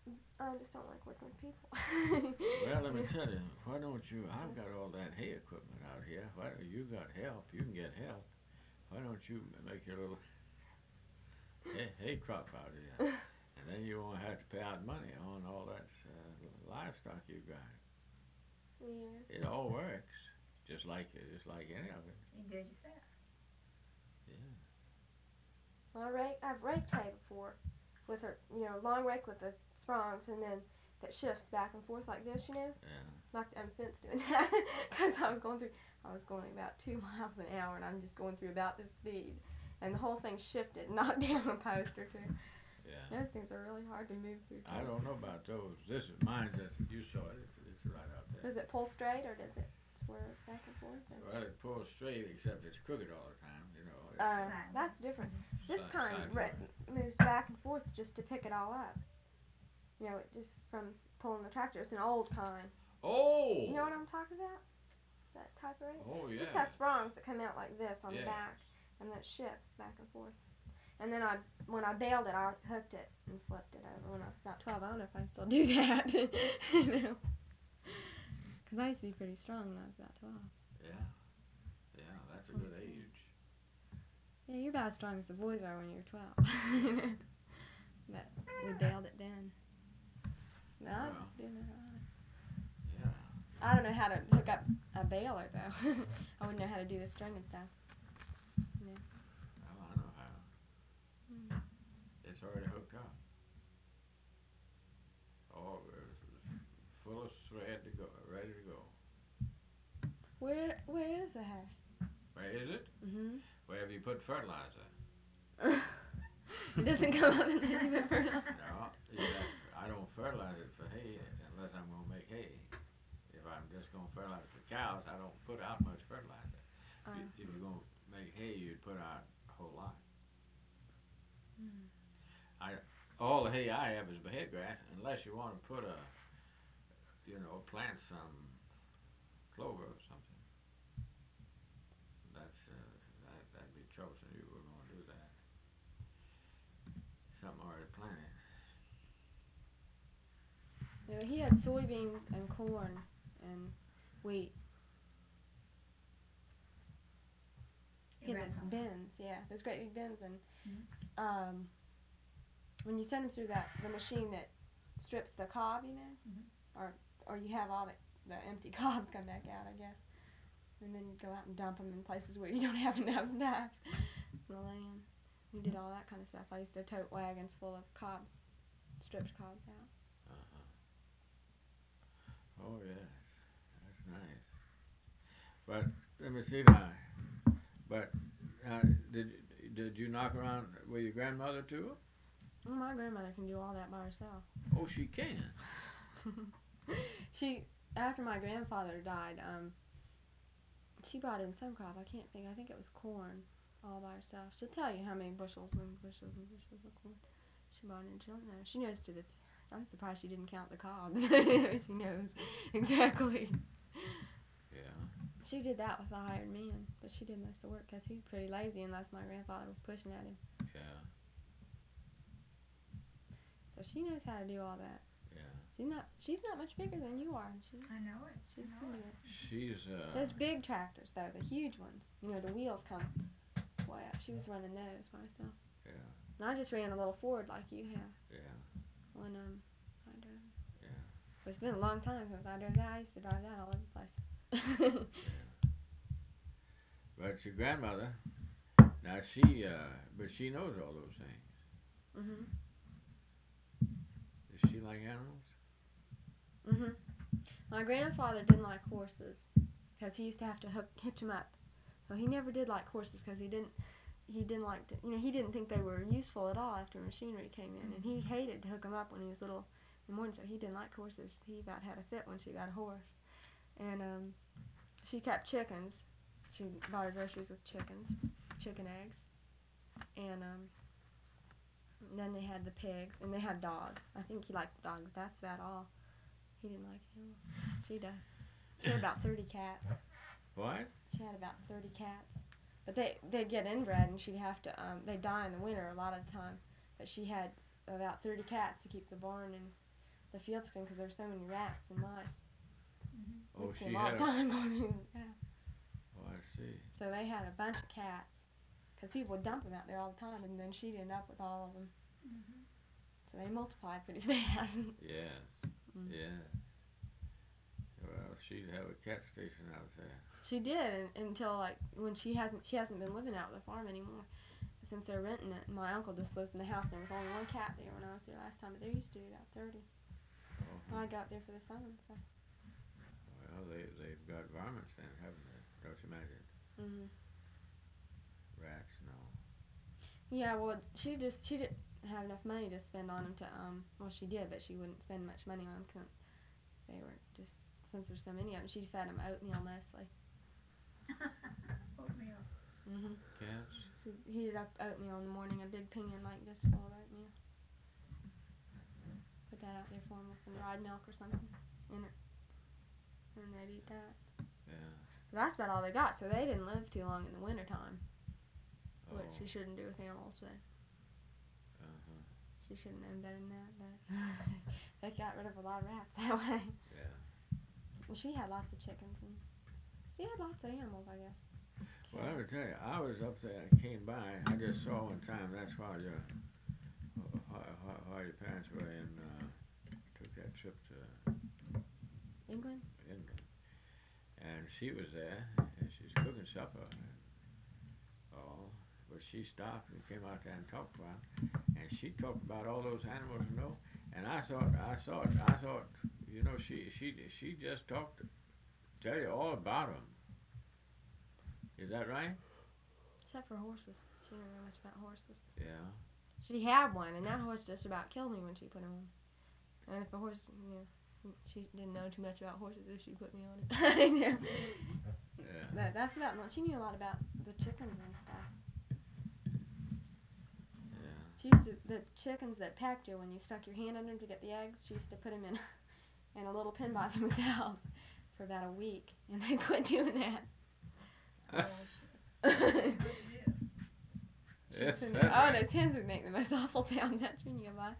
I just don't like working with people. Well, let me tell you, why don't you? I've got all that hay equipment out here. Why don't you got help? You can get help. Why don't you make your little hay crop out here, and then you won't have to pay out money on all that livestock you got. Yeah. It all works, just like any of it. You do it yourself. Yeah. Well, I've raked hay before, with her, long rake with the sprongs, and then that shifts back and forth like this, Yeah. Knocked down the fence doing that, because I was going about 2 miles an hour, and I'm just going through about this speed, and the whole thing shifted, knocked down a post or two. Yeah. Those things are really hard to move through. I don't know about those. This is mine. That you saw it. It's right out there. Does it pull straight, or does it swerve back and forth? Or? Well, it pulls straight, except it's crooked all the time. That's different. This Side- kind side moves back and forth just to pick it all up. It just from pulling the tractor. It's an old kind. Oh. You know what I'm talking about? That type of rake? Oh yeah. This has sprongs that come out like this on the Yes. back, and that shifts back and forth. And then when I baled it, I hooked it and flipped it over when I was about 12. I don't know if I still do that. Because I used to be pretty strong when I was about 12. Yeah. Yeah, that's a good age. Yeah, you're about as strong as the boys are when you're 12. But we baled it then. No, I was doing it all. Yeah. I don't know how to hook up a baler though. I wouldn't know how to do the string and stuff. Well, I know how. It's already hooked up. Oh, it's full of thread to go, ready to go. Where is the hay? Where is it? Wherever you put fertilizer. It doesn't come up in any of fertilizer. No, I don't fertilize it for hay unless I'm going to make hay. If I'm just going to fertilize for cows, I don't put out much fertilizer. If you're going to make hay, you'd put out a whole lot. All the hay I have is bed grass, unless you want to put plant some clover or something. That'd be troublesome. You were going to do that. Something already planted. He had soybeans and corn and wheat. He had those bins, those great big bins, and when you send them through the machine that strips the cob, or you have all the empty cobs come back out, I guess, and then you go out and dump them in places where you don't have enough stuff in the land. We did all that kind of stuff. I used to tote wagons full of stripped cobs out. Oh yes, that's nice. But let me see now. But did you knock around with your grandmother too? Well, my grandmother can do all that by herself. Oh, she can. After my grandfather died, she brought in some crop. I can't think. I think it was corn, all by herself. She'll tell you how many bushels and bushels and bushels of corn she brought in. She don't know. She knows to the. I'm surprised she didn't count the cobs. She knows exactly. Yeah. She did that with a hired man, but she did most of the work because he's pretty lazy unless my grandfather was pushing at him. Yeah. So she knows how to do all that. Yeah. She's not much bigger than you are. I know it. She's pretty good. She's Those big tractors though, the huge ones. The wheels come way up. She was running those by herself. Yeah. And I just ran a little Ford like you have. Yeah. When I drove. Yeah. But it's been a long time since I drove that. I used to drive that all over the place. Yeah. But your grandmother, now but she knows all those things. Does she like animals? My grandfather didn't like horses because he used to have to hitch them up. So he never did like horses because he didn't like to, he didn't think they were useful at all after machinery came in, and he hated to hook them up when he was little in the morning. So he didn't like horses. He about had a fit when she got a horse, and she kept chickens. She bought her groceries with chicken eggs, and then they had the pigs, and they had dogs. I think he liked the dogs. That's about all. He didn't like animals. She does. She had about 30 cats. What? She had about 30 cats. But they'd get inbred, and she'd have to, they'd die in the winter a lot of the time. But she had about 30 cats to keep the barn and the field screen because there's so many rats and mice. Oh, It she took a long had. time going through the house. Oh, I see. So they had a bunch of cats because people would dump them out there all the time, and then she'd end up with all of them. So they multiplied pretty fast. Yes. Mm. Yes. Well, she'd have a cat station out there. She did until like when she hasn't been living out at the farm anymore since they're renting it. And my uncle just lives in the house. There was only one cat there when I was there last time, but there used to be about 30. Oh. I got there for the summer. So. Well, they've got varmints then, haven't they? Don't you imagine? Mhm. Rats, no. Yeah, well, she didn't have enough money to spend on them to well, she did, but she wouldn't spend much money on them since they were just since there's so many of them. She fed them oatmeal mostly. Oatmeal. Cats? She heated up oatmeal in the morning, a big pinion like this full of oatmeal. Put that out there for them with some dried milk or something in it, and they'd eat that. Yeah. That's about all they got, so they didn't live too long in the winter time, Oh. which you shouldn't do with animals, but she shouldn't have known better than that, but they got rid of a lot of rats that way. Yeah. Well, she had lots of chickens, and she had lots of animals, I guess. Well, I would tell you, I was up there, came by, I just saw one time, that's while your parents were in, took that trip to England? And she was there, and she was cooking supper, and all, but she stopped and came out there and talked about it, and she talked about all those animals, you know, and I thought, you know, she just talked, tell you all about them. Is that right? Except for horses. She didn't know much about horses. Yeah. She had one, and that horse just about killed me when she put him on. And if the horse, you know, she didn't know too much about horses if she put me on it. Yeah. That's about much. She knew a lot about the chickens and stuff. Yeah. She used to, the chickens that packed you when you stuck your hand under them to get the eggs, she used to put them in a little pen by themselves for about a week, and they quit doing that. Yes, Oh, right. those hens would make the most awful sound. That's when you go by.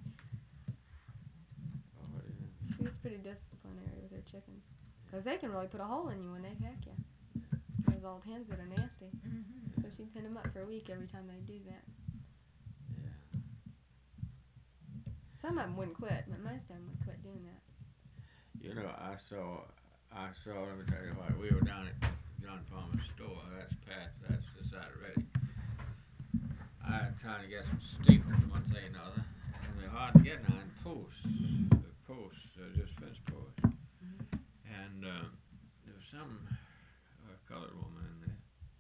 Oh, yeah. She was pretty disciplinary with her chickens, because they can really put a hole in you when they peck you. Those old hens that are nasty. So she'd pin them up for a week every time they do that. Yeah. Some of them wouldn't quit, but most of them would quit doing that. You know, I saw, let me tell you what, we were down at John Palmer's store, that's the side of Reading. I was trying to get some staples, one thing or another, and they're hard to get now in posts. The posts, just fence posts. And there was some colored woman in there,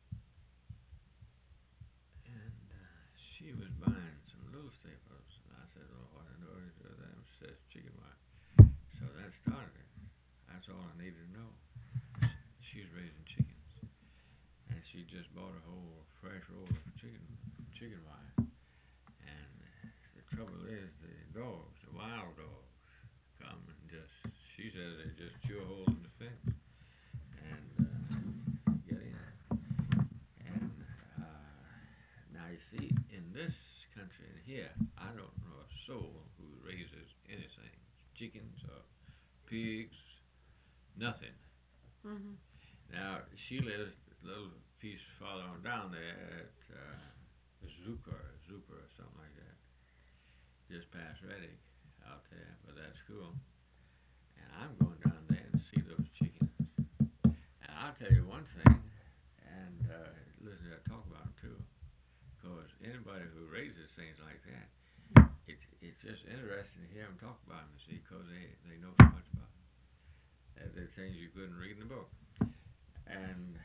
and she was buying some little staples, and I said, well, what in the world is that? And she says, chicken wire. So that started it. That's all I needed to know. She's raising chickens, and she just bought a whole fresh roll of chicken wire. And the trouble is, the dogs, the wild dogs, come and she says they just chew a hole in the fence and get in. And now you see, in this country in here, I don't know a soul who raises anything, chickens or pigs, nothing. Now she lives a little piece farther on down there at Zuper or something like that, just past Reading out there by that school. And I'm going down there and see those chickens. And I'll tell you one thing, and listen to her talk about them too, because anybody who raises things like that, it's just interesting to hear them talk about them, you see, because they know so much about them. They're things you couldn't read in the book. And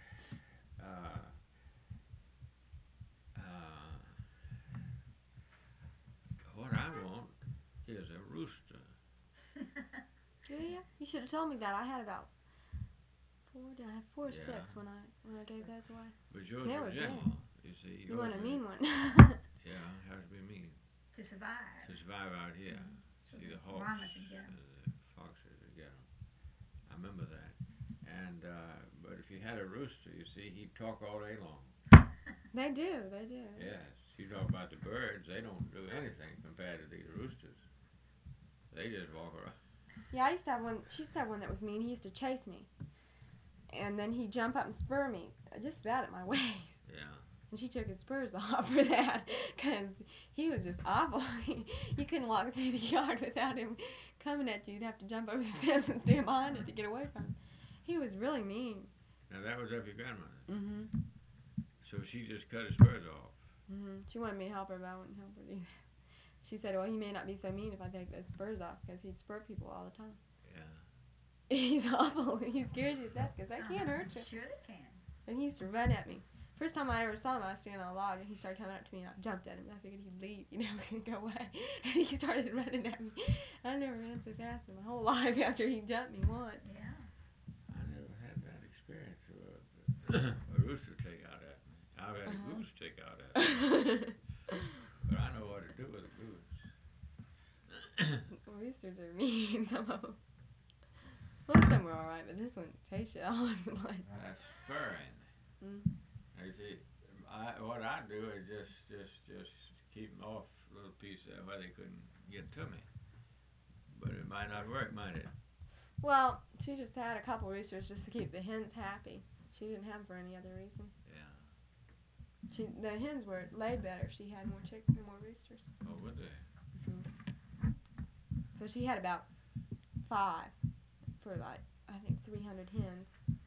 what I want is a rooster. Do you? You should have told me that. I had about 4 or 6 Yeah. when I gave those away. But yours They are were gentle, you see. You want a mean one. Yeah, has to be mean. To survive. To survive out here. So See, the the hawks, marmots would get 'em. the foxes would get them. I remember that. And, but if you had a rooster, you see, he'd talk all day long. They do. Yes. You talk about the birds, they don't do anything compared to these roosters. They just walk around. Yeah, I used to have one. She used to have one that was mean. He used to chase me, and then he'd jump up and spur me just about at my waist. Yeah. And she took his spurs off for that, 'cause he was just awful. You couldn't walk through the yard without him coming at you. You'd have to jump over the fence and stand behind it to get away from him. He was really mean. Now that was of your grandmother. Mhm. So she just cut his spurs off. Mhm. She wanted me to help her, but I wouldn't help her either. She said, "Well, he may not be so mean if I take those spurs off, 'cause he'd spur people all the time." Yeah. He's awful. He scares you to death 'cause they can't hurt you. Sure they can. And he used to run at me. First time I ever saw him, I was standing on a log, and he started coming up to me, and I jumped at him. I figured he'd leave, and go away. And he started running at me. I never ran so fast in my whole life after he jumped me once. Yeah. I never had that experience of a rooster take out at me. I've had a goose take out at me. But I know what to do with a goose. Roosters are mean, some of them. Most of them were alright, but this one chased you all over the place. That's spurring. Mm. You see, what I do is just keep them off a little piece there where they couldn't get to me. But it might not work, might it? Well, she just had a couple roosters just to keep the hens happy. She didn't have them for any other reason. Yeah. The hens were laid better. She had more chickens and more roosters. Oh, would they? So she had about 5 for like, I think 300 hens.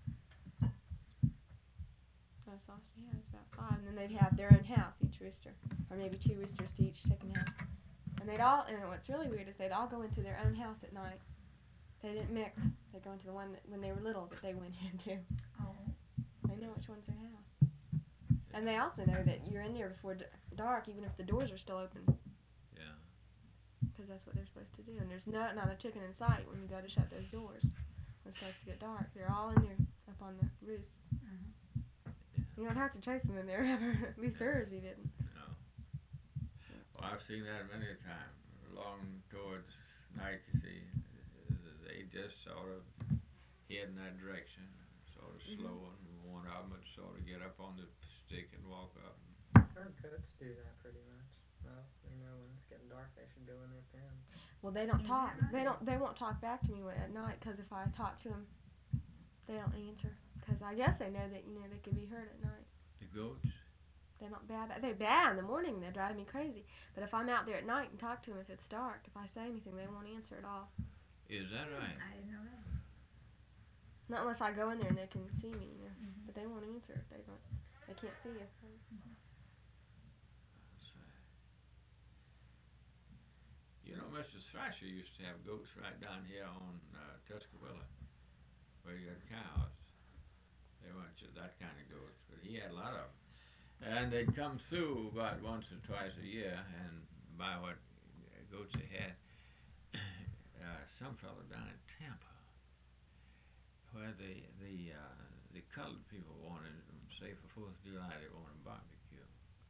That's all she had, about 5. And then they'd have their own house, each rooster. Or maybe 2 roosters to each chicken house. And what's really weird is they'd all go into their own house at night. They didn't mix. They'd go into the one that, when they were little, that they went into. Oh. They know which one's their house. And they also know that you're in there before dark, even if the doors are still open. Yeah. Because that's what they're supposed to do. And there's not a chicken in sight when you go to shut those doors. When it starts to get dark. They're all in there, up on the roof. Yeah. You don't have to chase them in there ever. At least hers, he didn't. No. Well, I've seen that many a time. Along towards night, you see, they just sort of head in that direction, sort of slow, and one of them would sort of get up on the stick and walk up. Herd coats do that pretty much. Well, when it's getting dark, they should go in their pens. Well, they don't Yeah, talk. right. They won't talk back to me at night. Because if I talk to them, they don't answer. Because I guess they know that they could be heard at night. The goats? They're not bad. They're bad in the morning. They drive me crazy. But if I'm out there at night and talk to them, if it's dark, if I say anything, they won't answer at all. Is that right? I didn't know that. Not unless I go in there and they can see me, Mhm. But they won't answer if they don't. They can't see you. That's right. Mr. Thrasher used to have goats right down here on Tuscarora, where you had cows. They weren't just that kind of goats, but he had a lot of them. And they'd come through about once or twice a year and buy what goats they had. Some fellow down in Tampa, where the colored people wanted them, say for 4th of July, they wanted barbecue.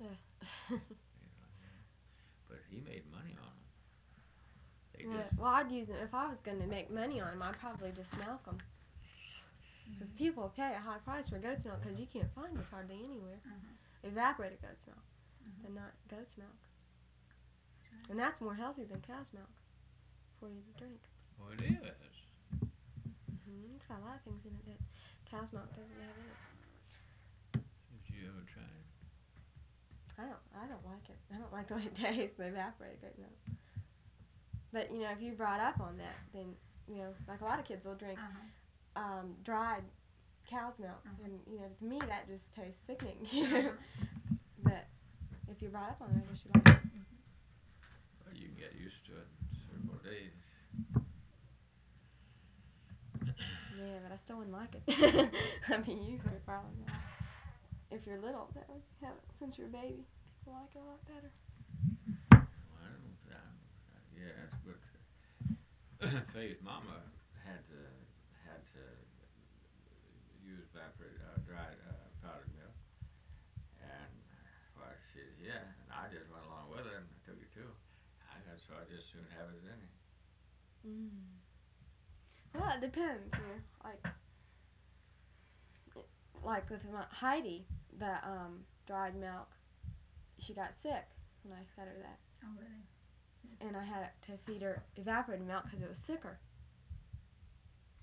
But he made money on them. Well, I'd use them if I was going to make money on them. I'd probably just milk them. Because people pay a high price for goat's milk because you can't find it hardly anywhere. Evaporated goat's milk, but not goat's milk. And that's more healthy than cow's milk for you to drink. Oh, it is. It's got a lot of things in it that cow's milk doesn't have in it. Did you ever try it? I don't like it. I don't like the way it tastes, the evaporated goat milk. But if you brought up on that, then like a lot of kids will drink dried cow's milk, and to me that just tastes sickening. But if you brought up on it, I guess you like it. Well, you can get used to it in several days. Yeah, but I still wouldn't like it. I mean, you could probably not. If you're little, that would have it since you're a baby. People like it a lot better. Yes, but Faye's mama had to use evaporated dried powdered milk, and she and I just went along with it and I took it too. So I just soon have it as any. Well, it depends. Like with Heidi, the dried milk, she got sick when I fed her that. Oh, really? And I had to feed her evaporated milk because it was thicker.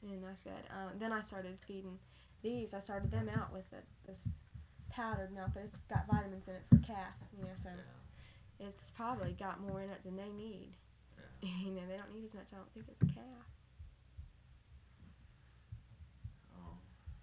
And I said, then I started feeding these. I started them out with this powdered milk, but it's got vitamins in it for calf, you know, so Yeah. it's probably got more in it than they need. Yeah. You know, they don't need as much, I don't think, as a calf. Oh.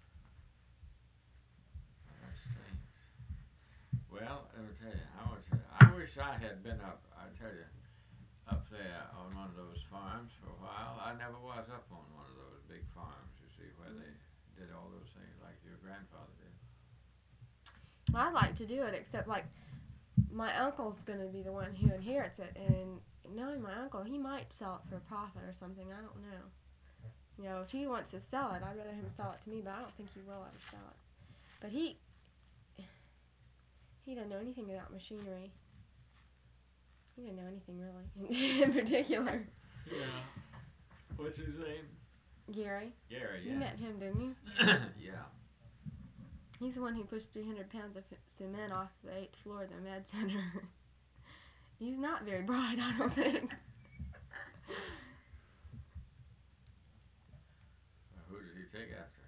That's strange. Well, let me tell you, I wish I had been up, I tell you, up there on one of those farms for a while. I never was up on one of those big farms, you see, where they did all those things like your grandfather did. Well, I'd like to do it, except, like, my uncle's going to be the one who inherits it, and knowing my uncle, he might sell it for a profit or something, I don't know. You know, if he wants to sell it, I'd rather him sell it to me, but I don't think he will ever sell it. But he doesn't know anything about machinery. He doesn't know anything, really, in particular. Yeah. What's his name? Gary. Gary, You yeah. met him, didn't you? Yeah. He's the one who pushed 300 pounds of cement off the 8th floor of the med center. He's not very bright, I don't think. Who did he take after?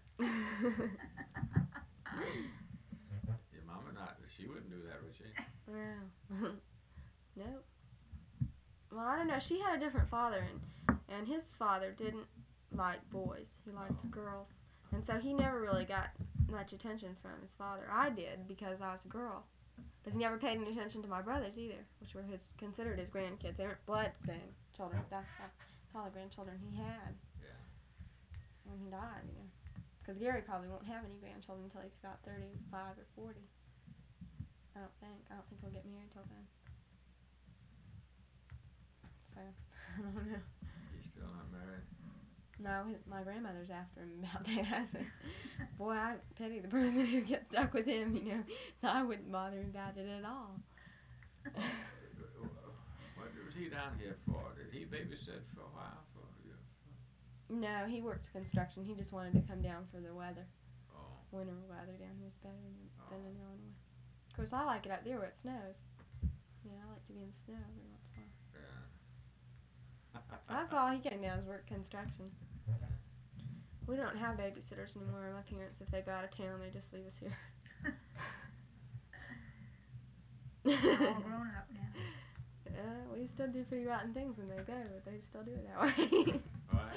Your mama not, she wouldn't do that, would she? Well, nope. Well, I don't know. She had a different father, and his father didn't like boys. He liked girls. And so he never really got much attention from his father. I did, because I was a girl. But he never paid any attention to my brothers either, which were considered his grandkids. They weren't blood grandchildren. That's all the grandchildren he had. Yeah. When he died, you know. Because Gary probably won't have any grandchildren until he's about 35 or 40. I don't think he'll get married till then. So, I don't know. He's still not married? No, my grandmother's after him about that. Boy, I pity the person who gets stuck with him, you know. I wouldn't bother about it at all. What was he down here for? Did he babysit for a while for you? No, he worked construction. He just wanted to come down for the weather. Oh. Winter weather down here is better than in Illinois. Of course, I like it up there where it snows. Yeah, I like to be in the snow every once in a while. Yeah. That's all he came down is work construction. We don't have babysitters anymore. My parents, if they go out of town, they just leave us here. They're all grown up now. We still do pretty rotten things when they go, but they still do it that way. Right.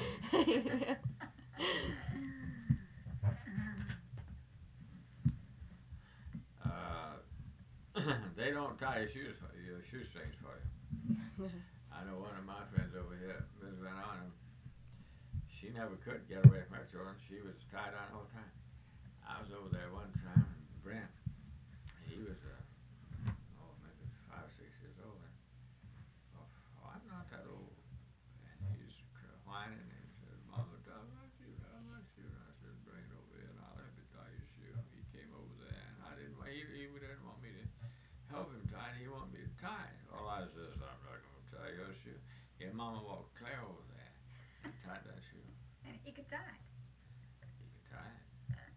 They don't tie your shoestrings for you. I know one of my friends over here, Ms. Van Arnhem, she never could get away from her children. She was tied on all the time. I was over there one time, and Brent, he was, maybe 5 or 6 years old. And, I'm not that old. And he was whining, and he said, Mama, I'm not you. And I said, bring it over here, and I'll have you tie your shoe. He came over there, and I didn't, he didn't want me to help him tie it. He wanted me to tie it. All I said is, I'm not going to tie your shoe. And Mama walked Claire over there and tied that shoe. And he could tie it. He could tie it.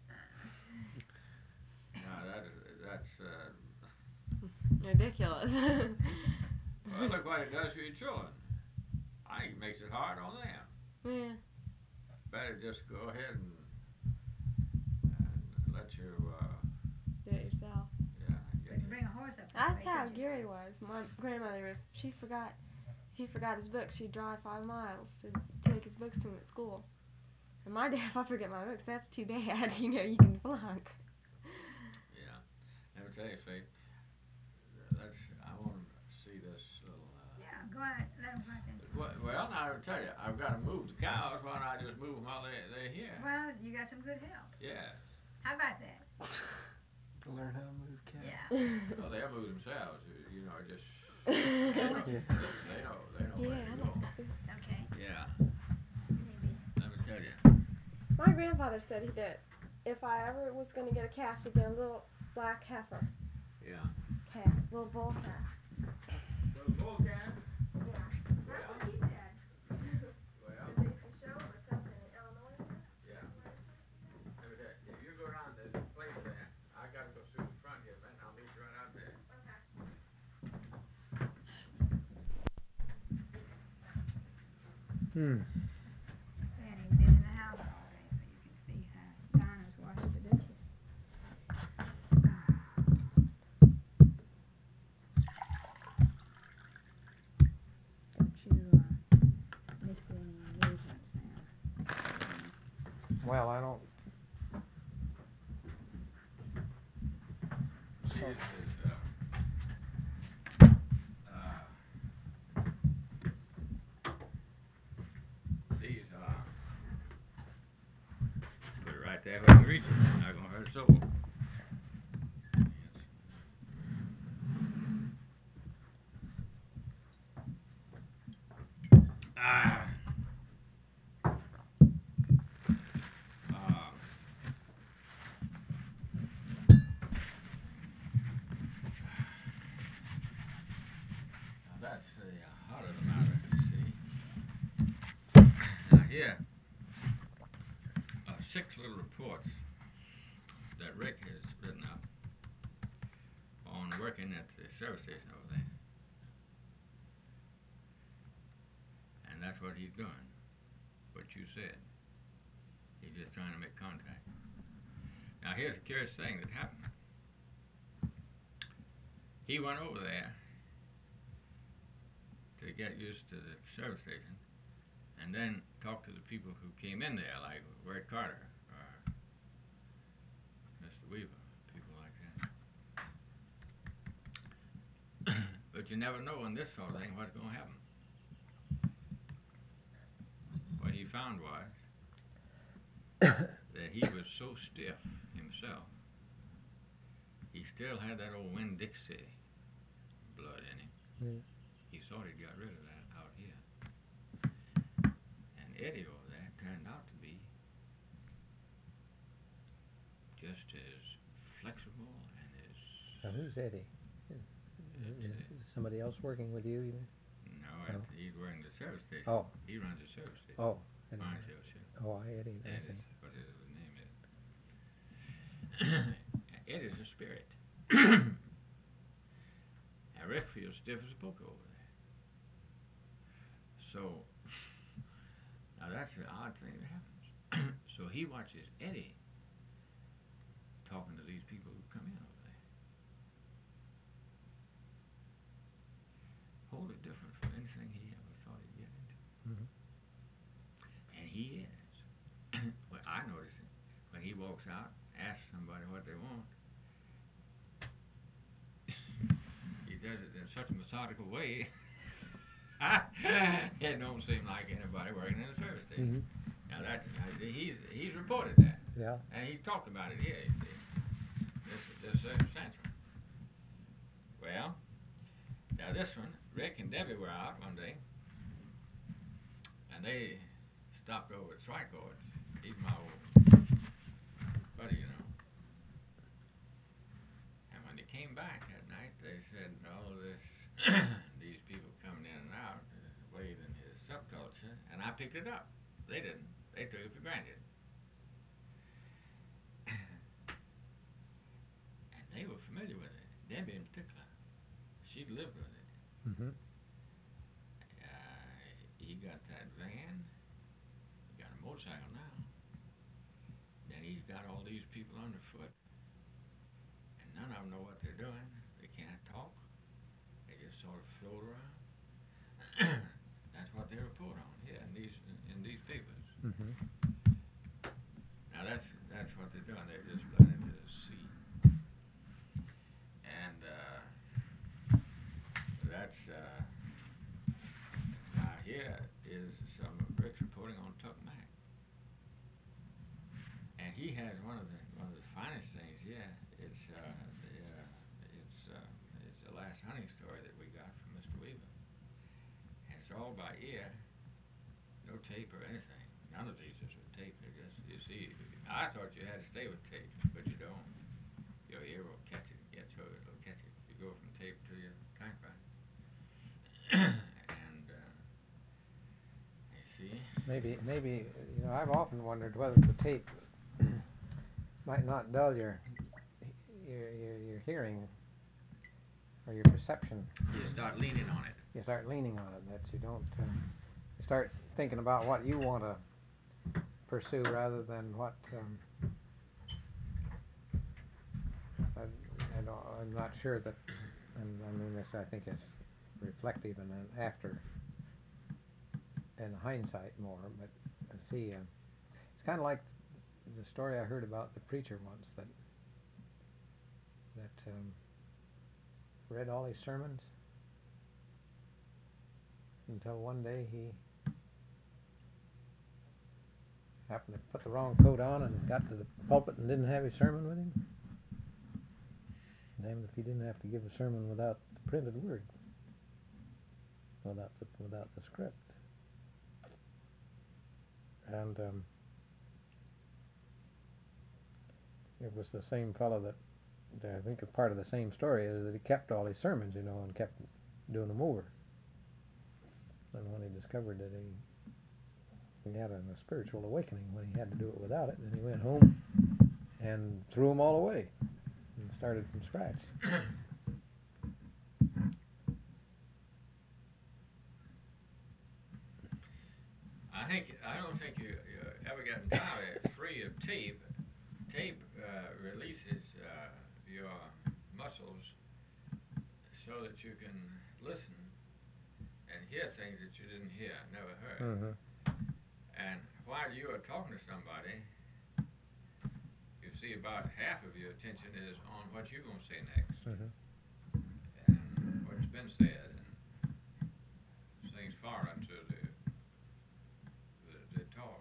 Now that's ridiculous. well, look what it does for your children. I think it makes it hard on them. Yeah. Better just go ahead and let you do it yourself. Yeah. But you bring a horse up. That's how Gary was. My grandmother, if he forgot his books, she'd drive 5 miles to take his books to him at school. And my dad, if I forget my books, that's too bad. You know, you can flunk. Yeah. Let me tell you, Faith. I want to see this little. Yeah, go ahead. Let him go ahead. Well, now I'll tell you, I've got to move the cows. Why don't I just move them while they're here? Well, you got some good help. Yeah. How about that? Learn how to move cows. Yeah. Well, they'll move themselves. You know, just. Yeah. They know where to go. Okay. Yeah. Maybe. Let me tell you. My grandfather said that if I ever was going to get a calf, he'd get a little black heifer. Yeah. Calf, little bull calf. Little bull calf? Yeah. That's what he said. Well. They used to show him or something in Illinois. Yeah. Let me tell you, if you go down to this place there, I got to go through the front here, man. I'll meet you right out there. Okay. They hadn't even been in the house. this these put it right there where you reach it. It's not gonna hurt its soul. Ah. Now that's the heart of the matter, see. Now here are 6 little reports that Rick has written up on working at the service station over there. And that's what he's doing. What you said. He's just trying to make contact. Now here's a curious thing that happened. He went over there to get used to the service station and then talked to the people who came in there, like Wirt Carter or Mr. Weaver, people like that. But you never know in this sort of thing what's going to happen. What he found was that he was so stiff himself, he still had that old Winn-Dixie blood in him. Mm. He thought he'd got rid of that out here. And Eddie over there turned out to be just as flexible and as... Now, who's Eddie? Is somebody else working with you even? No, No. he's working the service station. Oh. He runs the service station. Oh. Fine sales ship. Oh, Eddie. That is what his name is. Eddie's a spirit. And Rick feels stiff as a poker over there. So, now that's the odd thing that happens. So he watches Eddie talking to these people who come in over there. Wholly different from anything he ever thought he'd get into. Mm-hmm. And he is. Well, I notice it. When he walks out, asks somebody what they want, he does it in such a methodical way. It don't seem like anybody working in the service station. Mm-hmm. Now he's reported that. Yeah. And he talked about it here, you see. This circumstantial. Well, now this one, Rick and Debbie were out one day, and they stopped over at Swicords. He's my old buddy, you know. And when they came back that night, they said all this, these people coming in and out, waving his subculture, and I picked it up. They didn't. They took it for granted. And they were familiar with it. Debbie in particular. She'd lived with it. Mm-hmm. He got that van. He got a motorcycle now. Then he's got all these people underfoot. And none of them know what they're doing. They can't talk. They just sort of float around. That's what they report on here in these papers. Mm-hmm. Now that's what they're doing. They're just blood into the sea. And that's now here is some of Rick's reporting on Tuck Mack. And he has one of the finest things here. It's the last hunting story that we got from Mr. Weaver. And it's all by ear, no tape or anything. None of these is with tape. They're just, you see, I thought you had to stay with tape, but you don't. Your ear will catch it, it'll catch it. You go from tape to your typewriter. And you see. Maybe I've often wondered whether the tape might not dull your hearing or your perception. You start leaning on it. You start leaning on it. That you don't. You start thinking about what you want to pursue rather than what. I'm not sure that. I mean, this I think is reflective and then after. In hindsight more, but see, it's kind of like the story I heard about the preacher once that read all his sermons until one day he happened to put the wrong coat on and got to the pulpit and didn't have his sermon with him. Damned if he didn't have to give a sermon without the printed word, without the script. And it was the same fellow that I think a part of the same story is that he kept all his sermons, you know, and kept doing them over. And when he discovered that he had a spiritual awakening when he had to do it without it, then he went home and threw them all away and started from scratch. I don't think you ever get entirely free of tape. Tape releases your muscles so that you can listen and hear things that you didn't hear, never heard. Mm-hmm. And while you are talking to somebody, you see about half of your attention is on what you're going to say next. Mm-hmm. And what's been said, and things foreign to the talk.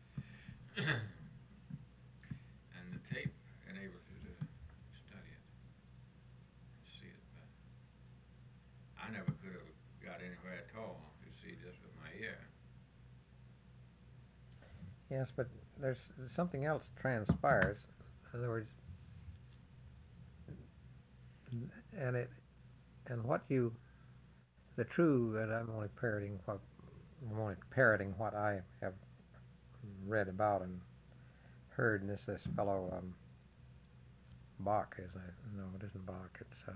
And the tape enables you to study it and see it better. I never could have got anywhere at all, you see, just with my ear. Yes, but there's something else transpires. In other words, the true, and I'm only parroting what I have read about and heard. And this fellow Bach no, it isn't Bach. It's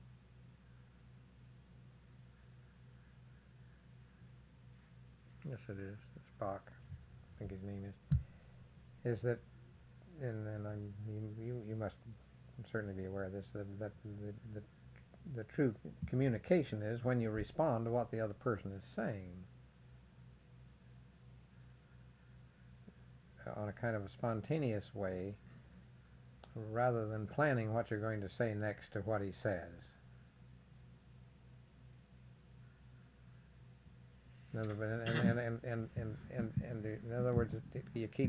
yes, it is. It's Bach. I think his name is that, and you must certainly be aware of this, that the true communication is when you respond to what the other person is saying on a kind of a spontaneous way, rather than planning what you're going to say next to what he says. In other words, you keep.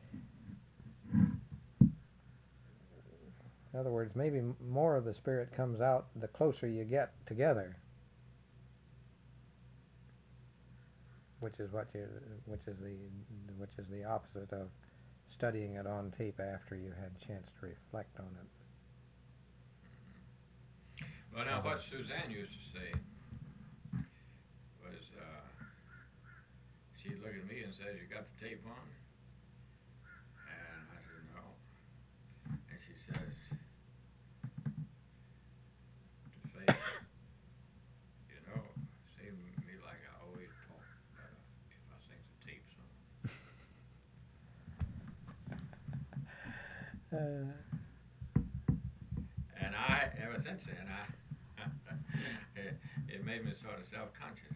In other words, maybe more of the spirit comes out the closer you get together, which is the opposite of studying it on tape after you had a chance to reflect on it. Well, now, what Suzanne used to say was, she'd look at me and say, "You got the tape on?" And I said, "No." And she says, to face, "You know, it seemed to me like I always talk better if I sing the tapes on." And ever since then, it made me sort of self-conscious.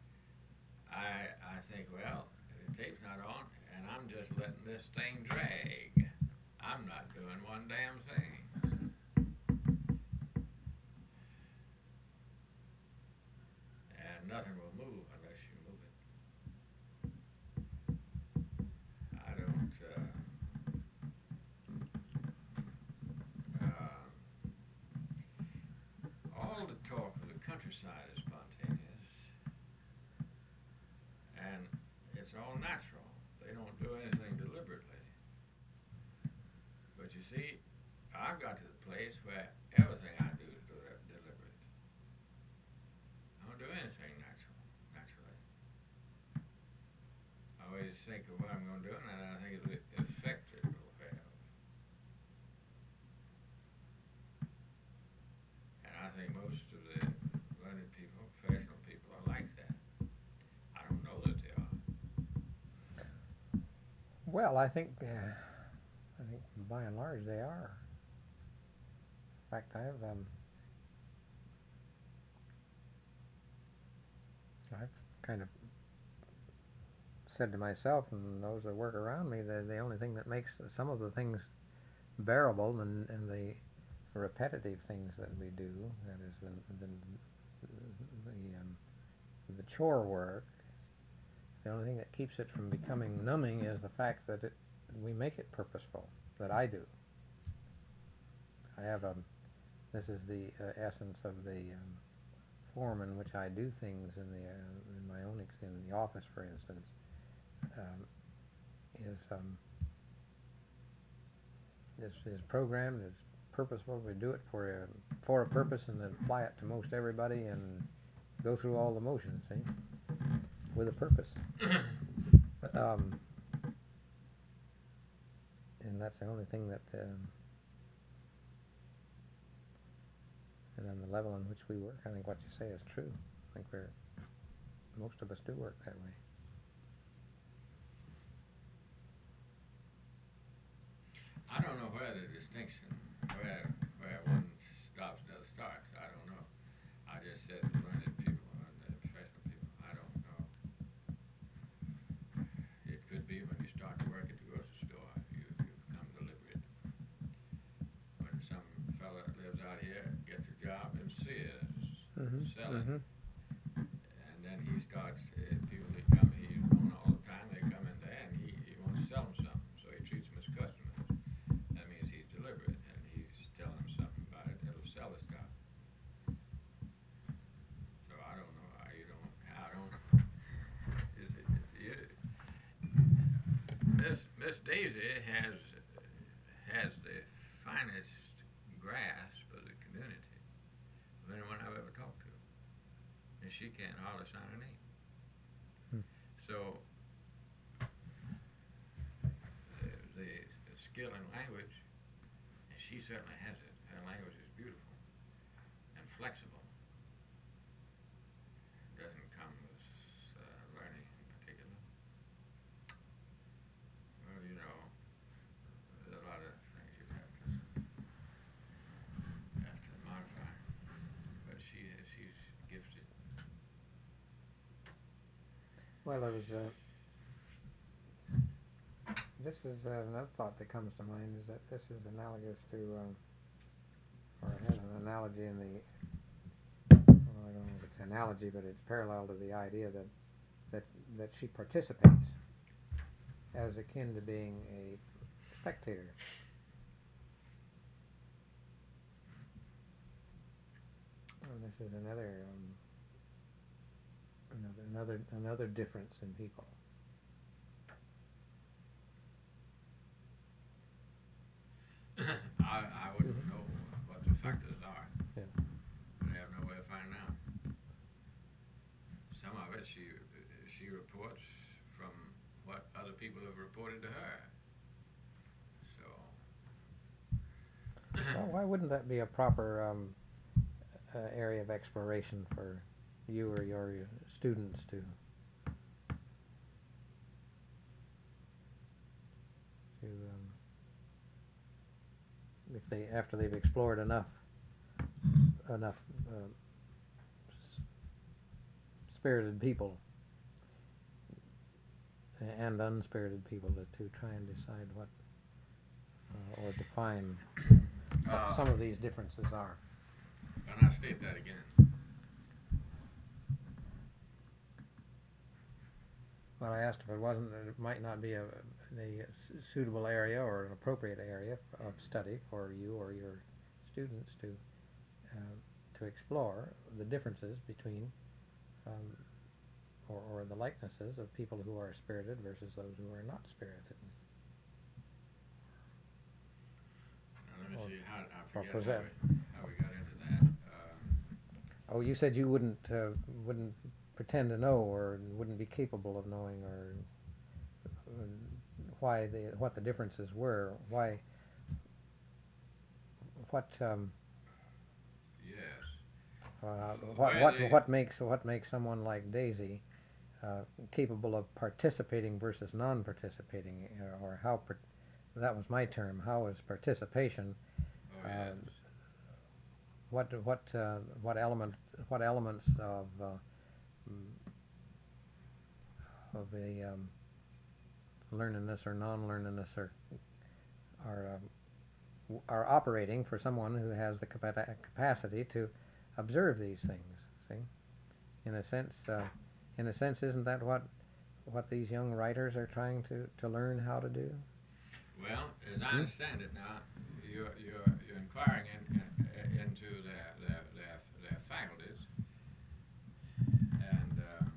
I think, well, the tape's not on, and I'm just letting this thing drag. I'm not doing one damn thing. And nothing will move unless you move it. I don't, all the talk of the countryside is spontaneous, and it's all natural. They don't do anything deliberately. But you see, I've got to the place where everything I do is deliberate. I don't do anything naturally. I always think of what I'm going to do, and I think of the effect it will have. And I think most of the learned people, professional people, are like that. I don't know that they are. Well, I think by and large they are. In fact, I've kind of said to myself and those that work around me that the only thing that makes some of the things bearable and the repetitive things that we do, that is the chore work, the only thing that keeps it from becoming numbing is the fact that we make it purposeful, that I do. I have this is the essence of the form in which I do things in my own in the office, for instance, is programmed, is purposeful. We do it for a purpose, and then apply it to most everybody, and go through all the motions, see, with a purpose. And that's the only thing that, and on the level in which we work, I think what you say is true. I think most of us do work that way. I don't know where the distinction, where one stops and the other starts. I don't know. I just said learned people and professional people. I don't know. It could be when you start to work at the grocery store, you become deliberate. When some fella that lives out here gets a job in Sears, selling, and then he starts, people that come, he's known all the time, they come in there and he wants to sell them something, so he treats them as customers. That means he's deliberate, and he's telling them something about it that'll sell the stuff. So I don't know. Miss Daisy has the finest grasp of the community of anyone I've ever talked to, and she can't hardly sign her name. So the skill in language, and she certainly has it. Her language is beautiful and flexible. It doesn't come with learning in particular. Well, you know, there's a lot of things you have to modify, but she's gifted. Well, there was this is another thought that comes to mind, is that this is analogous to, or it has an analogy in the, well, I don't know if it's analogy, but it's parallel to the idea that she participates as akin to being a spectator. And this is another difference in people. I wouldn't know what the factors are. Yeah. I have no way of finding out. Some of it she reports from what other people have reported to her. So. Well, why wouldn't that be a proper area of exploration for you or your students to if they, after they've explored enough spirited people and unspirited people to try and decide what or define what some of these differences are. And I state that again. Well, I asked if it might not be a suitable area or an appropriate area of study for you or your students to explore the differences between or the likenesses of people who are spirited versus those who are not spirited. Now, let me see how I forget how we got into that. Oh, you said you wouldn't pretend to know or wouldn't be capable of knowing or what the differences were. Why? What? Yes. What makes someone like Daisy capable of participating versus non-participating, or how? That was my term. How is participation? Oh, yes. What elements of a learnedness or non-learnedness are are operating for someone who has the capacity to observe these things. See, in a sense, isn't that what these young writers are trying to learn how to do? Well, as I understand it now, you're inquiring into their faculties, and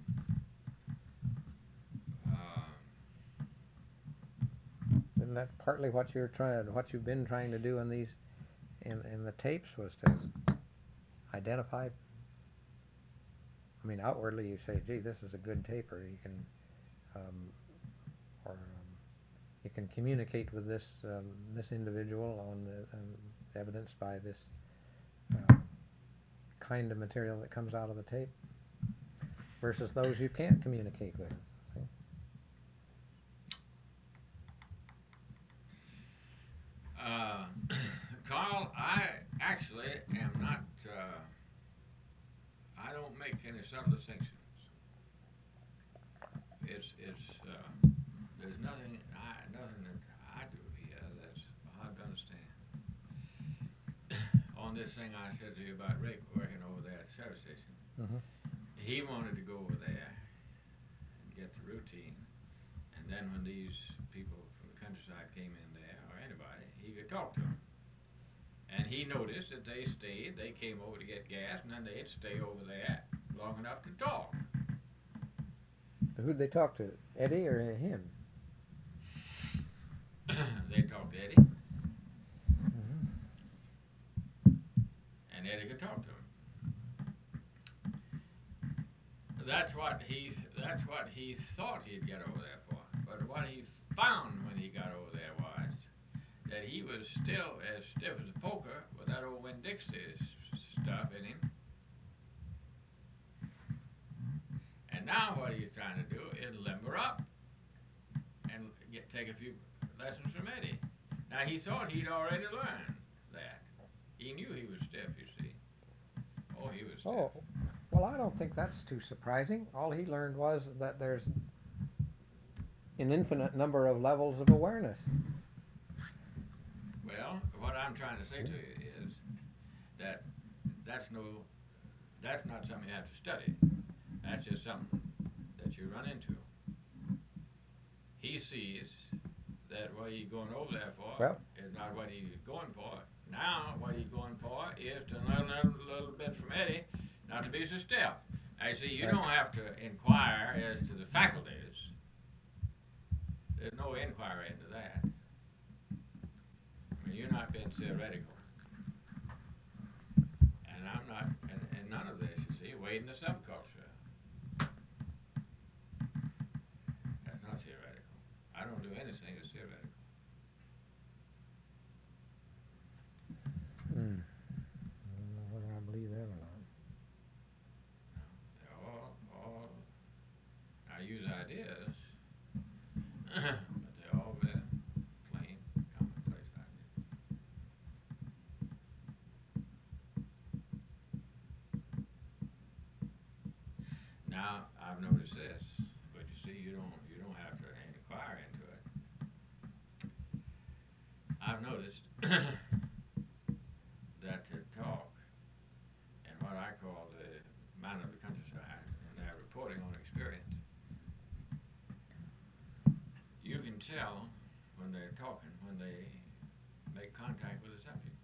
isn't that partly what you've been trying to do in these in the tapes, was to identify? I mean, outwardly you say, "Gee, this is a good taper." You can, you can communicate with this individual on evidenced by this kind of material that comes out of the tape, versus those you can't communicate with. See? Carl, I actually am not. I don't make any subtle distinctions. It's there's nothing that I do here that's hard to understand. On this thing I said to you about Rick working over there at the service station, he wanted to go over there and get the routine, and then when these people from the countryside came in there, or anybody, he could talk to them. And he noticed that they came over to get gas, and then they'd stay over there long enough to talk. Who'd they talk to, Eddie or him? They talked to Eddie, and Eddie could talk to him. That's what he thought he'd get over there for. But what he found when he got over there was that he was still as stiff as a poker with that old Winn-Dixie stuff in him. And now what he's trying to do is limber up and take a few lessons from Eddie. Now he thought he'd already learned that. He knew he was stiff, you see. Oh, he was stiff. Oh, well, I don't think that's too surprising. All he learned was that there's an infinite number of levels of awareness. Well, what I'm trying to say to you is that that's not something you have to study. That's just something that you run into. He sees that what he's going over there for is not what he's going for. Now, what he's going for is to learn a little bit from Eddie, not to be so stiff. I see you don't have to inquire as to the faculties. There's no inquiry into that. I mean, you're not being theoretical. And I'm not, and none of this, you see, wade in the subculture. That's not theoretical. I don't do anything that's theoretical. I don't know whether I believe that or not. I use ideas, but they're all very plain, commonplace ideas. Now, I've noticed this, but you see, you don't have to inquire into it. I've noticed that to talk in what I call the man of the countryside, and they're reporting on experience, you can tell when they're talking, when they make contact with the subject.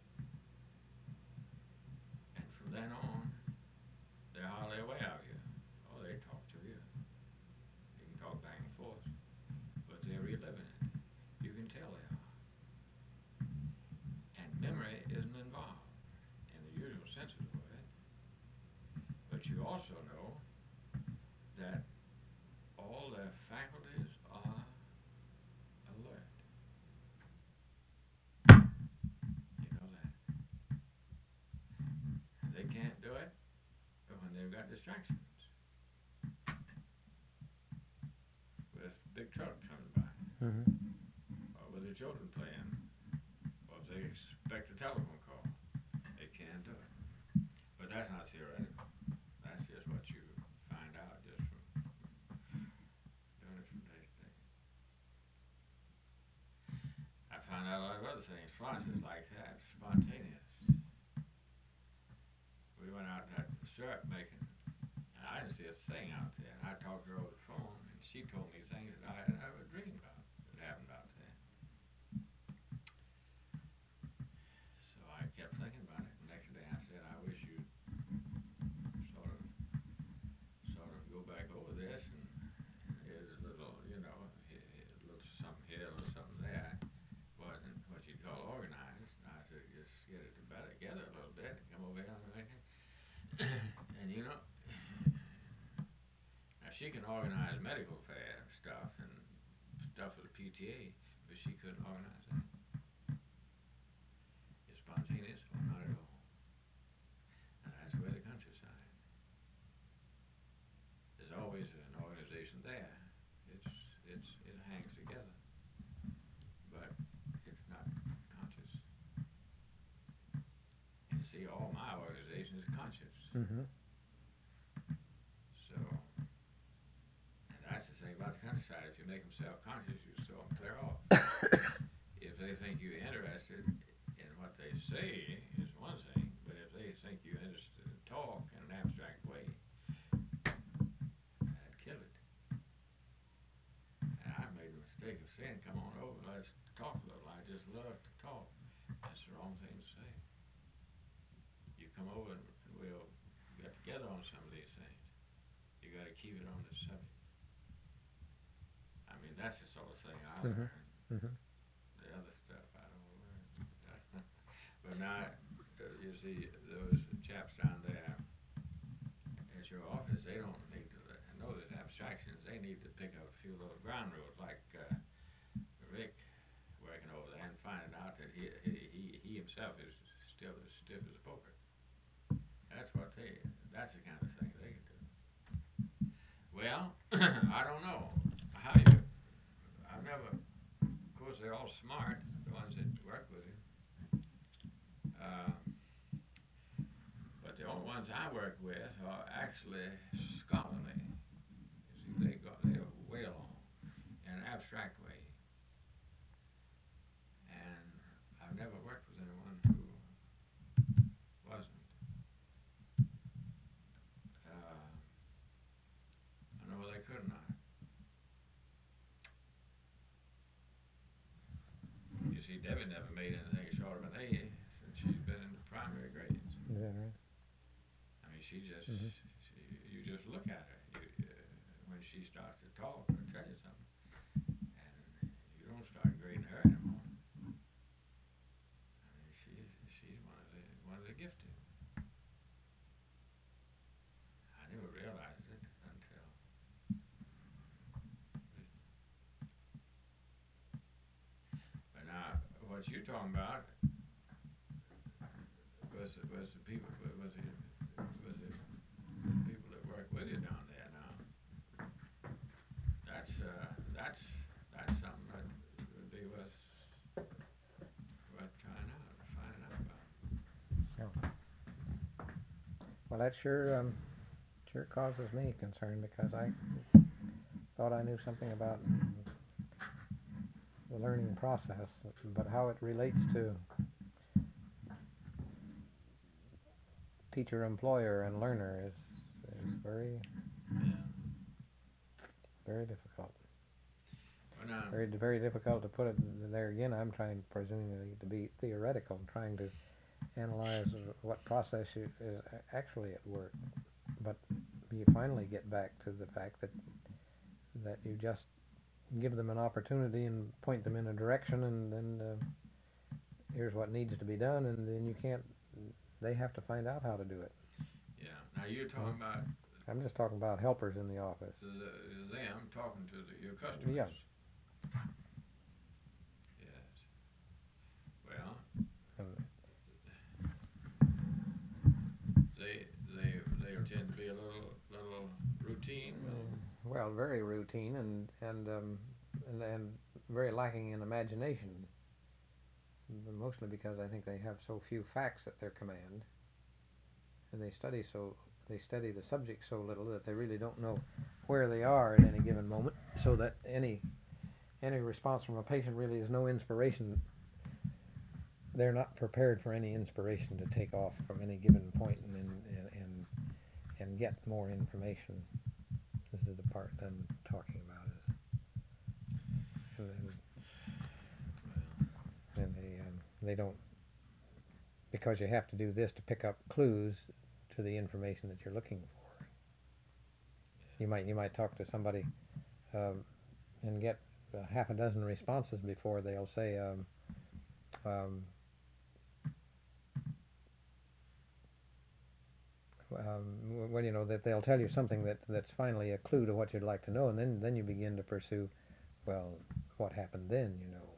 And from then on, they're hardly aware of you. Oh, they talk to you. You can talk back and forth, but they're reliving it. You can tell they are. And memory isn't involved in the usual sense of the word. But you also know that all their faculties are alert. You know that. They can't do it when they've got distractions. With a big truck coming by, or with the children playing, or if they expect a telephone call, they can't do it. But that's not theoretical. That's just what you find out just from doing it from day to day. I found out a lot of other things. responses like that, spontaneous. We went out to that syrup making, and I didn't see a thing out there. And I talked to her over the phone, and she told me things that I had never dreamed about that happened out there. So I kept thinking about it. The next day I said, I wish you'd sort of go back over this, and here's a little, you know, a little something here, a little something there. Wasn't what you'd call organized. I said, just get it together a little bit and come over here and make it. And you know, now she can organize medical fair stuff and stuff for the PTA, but she couldn't organize that. It's spontaneous or not at all. And that's where the countryside. There's always an organization there. It hangs together, but it's not conscious. And see, all my organization is conscious. Mm-hmm. So, and that's the thing about the countryside. If you make them self-conscious, you throw them clear off. If they think you're interested in what they say, is one thing. But if they think you're interested in talk in an abstract way, that'd kill it. And I made the mistake of saying, "Come on over, let's talk a little." I just love to talk. That's the wrong thing to say. You come over and we'll get together on some of these things. You got to keep it on the subject. I mean, that's the sort of thing I learned. Mm-hmm. The other stuff I don't learn. But now, you see, those chaps down there at your office, they don't need to know there's abstractions. They need to pick up a few little ground rules, like Rick working over there and finding out that he himself is still as stiff as a poker. That's the kind of thing they can do. Well, I don't know how I've never, of course they're all smart, the ones that work with him. But the only ones I work with are actually scholarly. You see, they're way along in an abstract way. And I've never worked with anyone who wasn't. I know they could not. You see, Debbie never made anything short of an A since she's been in the primary grades. Is that right? I mean, she just, Mhm. you just look at her. When she starts to talk or tell you something, and you don't start grading her anymore. I mean, she's one of the gifted. I never realized it until. But now, what you're talking about was the people that work with you down there now. That's something that would be worth finding out about. Yeah. Well, that sure causes me concern, because I thought I knew something about the learning process, but how it relates to teacher, employer, and learner is very, very difficult. Well, Very, very difficult to put it there again. I'm trying, presumably, to be theoretical, trying to analyze what process is actually at work. But you finally get back to the fact that you just give them an opportunity and point them in a direction, and then here's what needs to be done, and then you can't. They have to find out how to do it. yeah. Now you're talking about I'm just talking about helpers in the office. them talking to your customers. Yes. Yes. Well, they tend to be a little routine. Well, very routine and very lacking in imagination. Mostly because I think they have so few facts at their command, and they study the subject so little that they really don't know where they are at any given moment. So that any response from a patient really is no inspiration they're not prepared for any inspiration to take off from any given point and get more information. This is the part I'm talking about. And they don't, because you have to do this to pick up clues to the information that you're looking for. You might talk to somebody and get half a dozen responses before they'll say well, you know, that they'll tell you something that's finally a clue to what you'd like to know, and then you begin to pursue, well, what happened then, you know.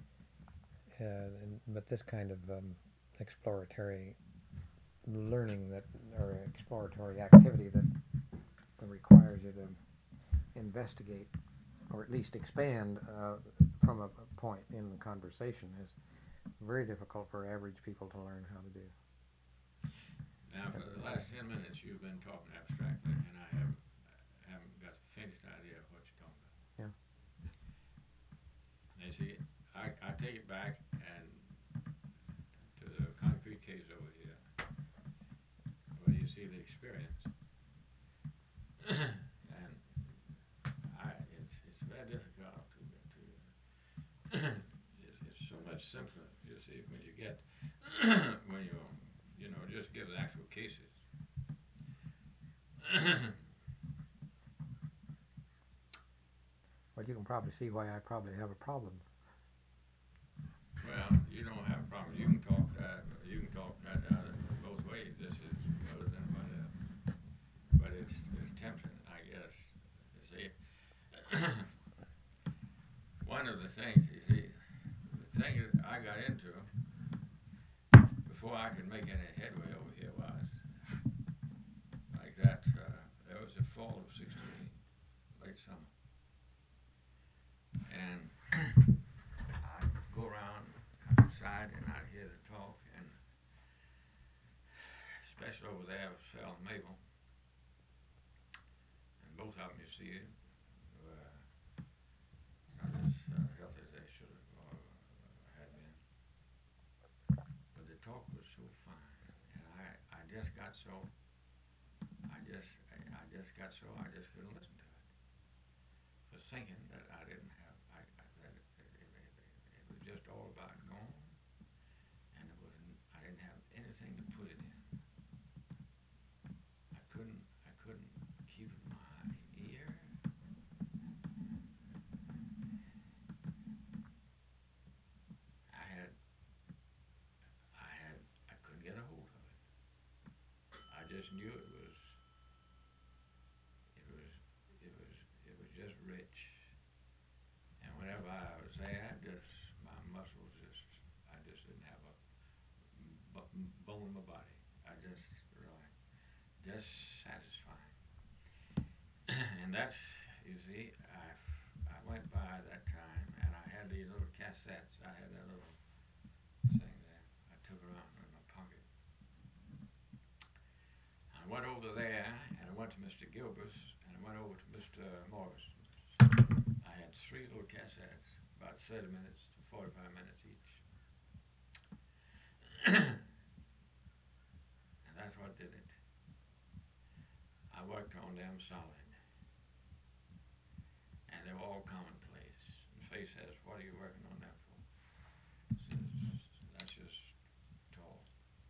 But this kind of exploratory learning or exploratory activity that requires you to investigate or at least expand from a point in the conversation is very difficult for average people to learn how to do. Now, for the last 10 minutes, you've been talking abstractly, and I haven't got the faintest idea of what you're talking about. Yeah. Now, see, I take it back and to the concrete case over here, where you see the experience, and it's very difficult to it's so much simpler, you see, when you get when you know, just give the actual cases. Well, you can probably see why I probably have a problem. Well, you don't have a problem. You can talk that both ways. This is better than what else. But it's tempting, I guess. You see, one of the things, you see, the thing that I got into before I could make any headway over here was like that. There was the fall of '16, late summer, and I'd go around outside and I'd hear the talk, and especially over there with Sal and Mabel, and both of them, you see, were not as healthy as they should have had been. But the talk was so fine, and I just got so I just couldn't listen to it. For thinking that I didn't have that it was just all about going, and I didn't have anything to put it in. I couldn't keep it in my ear. I couldn't get a hold of it. I just knew it was just rich. And whenever I was there, my muscles I just didn't have a bone in my body. I just satisfying. And that's, you see, I went by that time, and I had these little cassettes. I had that little thing there. I took around in my pocket. I went over there, and I went to Mr. Gilbert's, and I went over to Mr. Morrison's. I had 3 little cassettes, about 30 minutes to 45 minutes each. And that's what did it. I worked on them solid. And they were all commonplace. And Faye says, "What are you working on that for?" Says, "That's just tall."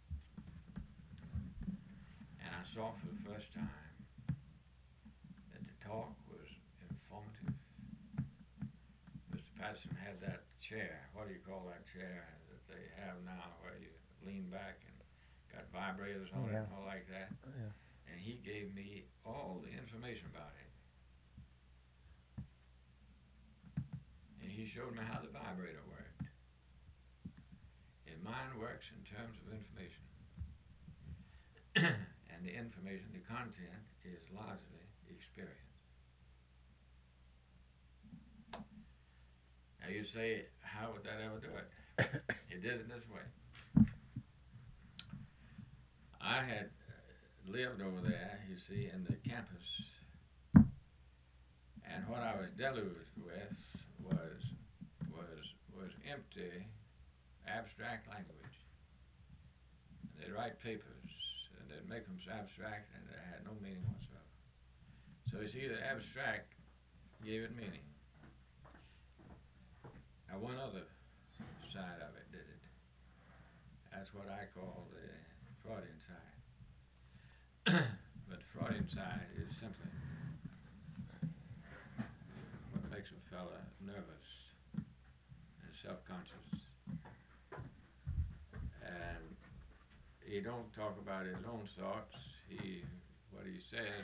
And I saw for the first time that the talk was informative. Mr. Patterson had that chair. What do you call that chair that they have now, where you lean back and got vibrators on it and all like that? Yeah. And he gave me all the information about it. And he showed me how the vibrator worked. And mine works in terms of information. And the information, the content, is largely experience. Now you say, how would that ever do it? It did it this way. I had lived over there, you see, in the campus, and what I was deluged with was empty abstract language. They'd write papers, and they'd make them so abstract, and they had no meaning whatsoever. So you see, the abstract gave it meaning. Now, one other side of it did it. That's what I call the Freudian side. But the Freudian side is simply what makes a fella nervous and self-conscious. And he don't talk about his own thoughts. What he says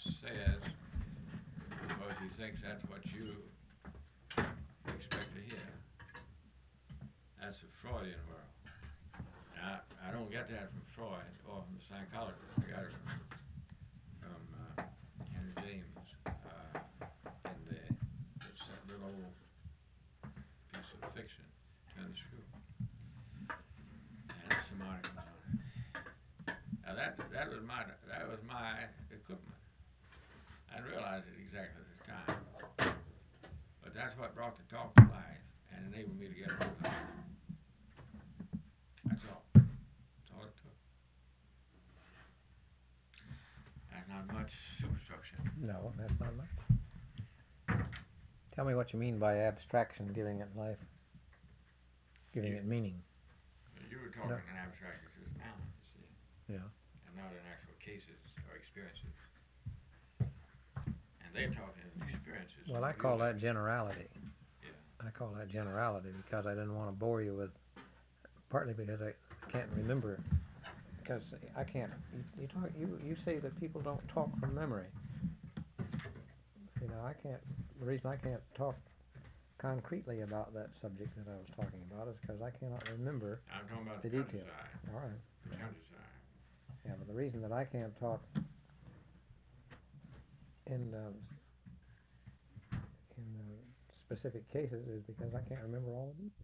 because he thinks that's what you expect to hear. That's the Freudian world. Now, I don't get that from Freud or from the psychologist. I got it from Henry James in this little old piece of fiction, Turn the Screw. And that's some articles on it. Now that was my equipment. I didn't realize it exactly at the time, but that's what brought the talk to life and enabled me to get a hold of it. That's all. That's all it took. That's not much superstructure. No, that's not much. Tell me what you mean by abstraction, giving it life, giving it meaning. You were talking in abstract as an analyst, you see. Yeah. And not in actual cases or experiences. And they're talking in experiences. Well, I call that generality. Yeah. I call that generality because I didn't want to bore you with, partly because I can't remember, because I can't, you say that people don't talk from memory. You know, the reason I can't talk concretely about that subject that I was talking about is because I cannot remember I'm talking about the the details. countryside. All right. The countryside. Yeah, but the reason that I can't talk in specific cases is because I can't remember all of them.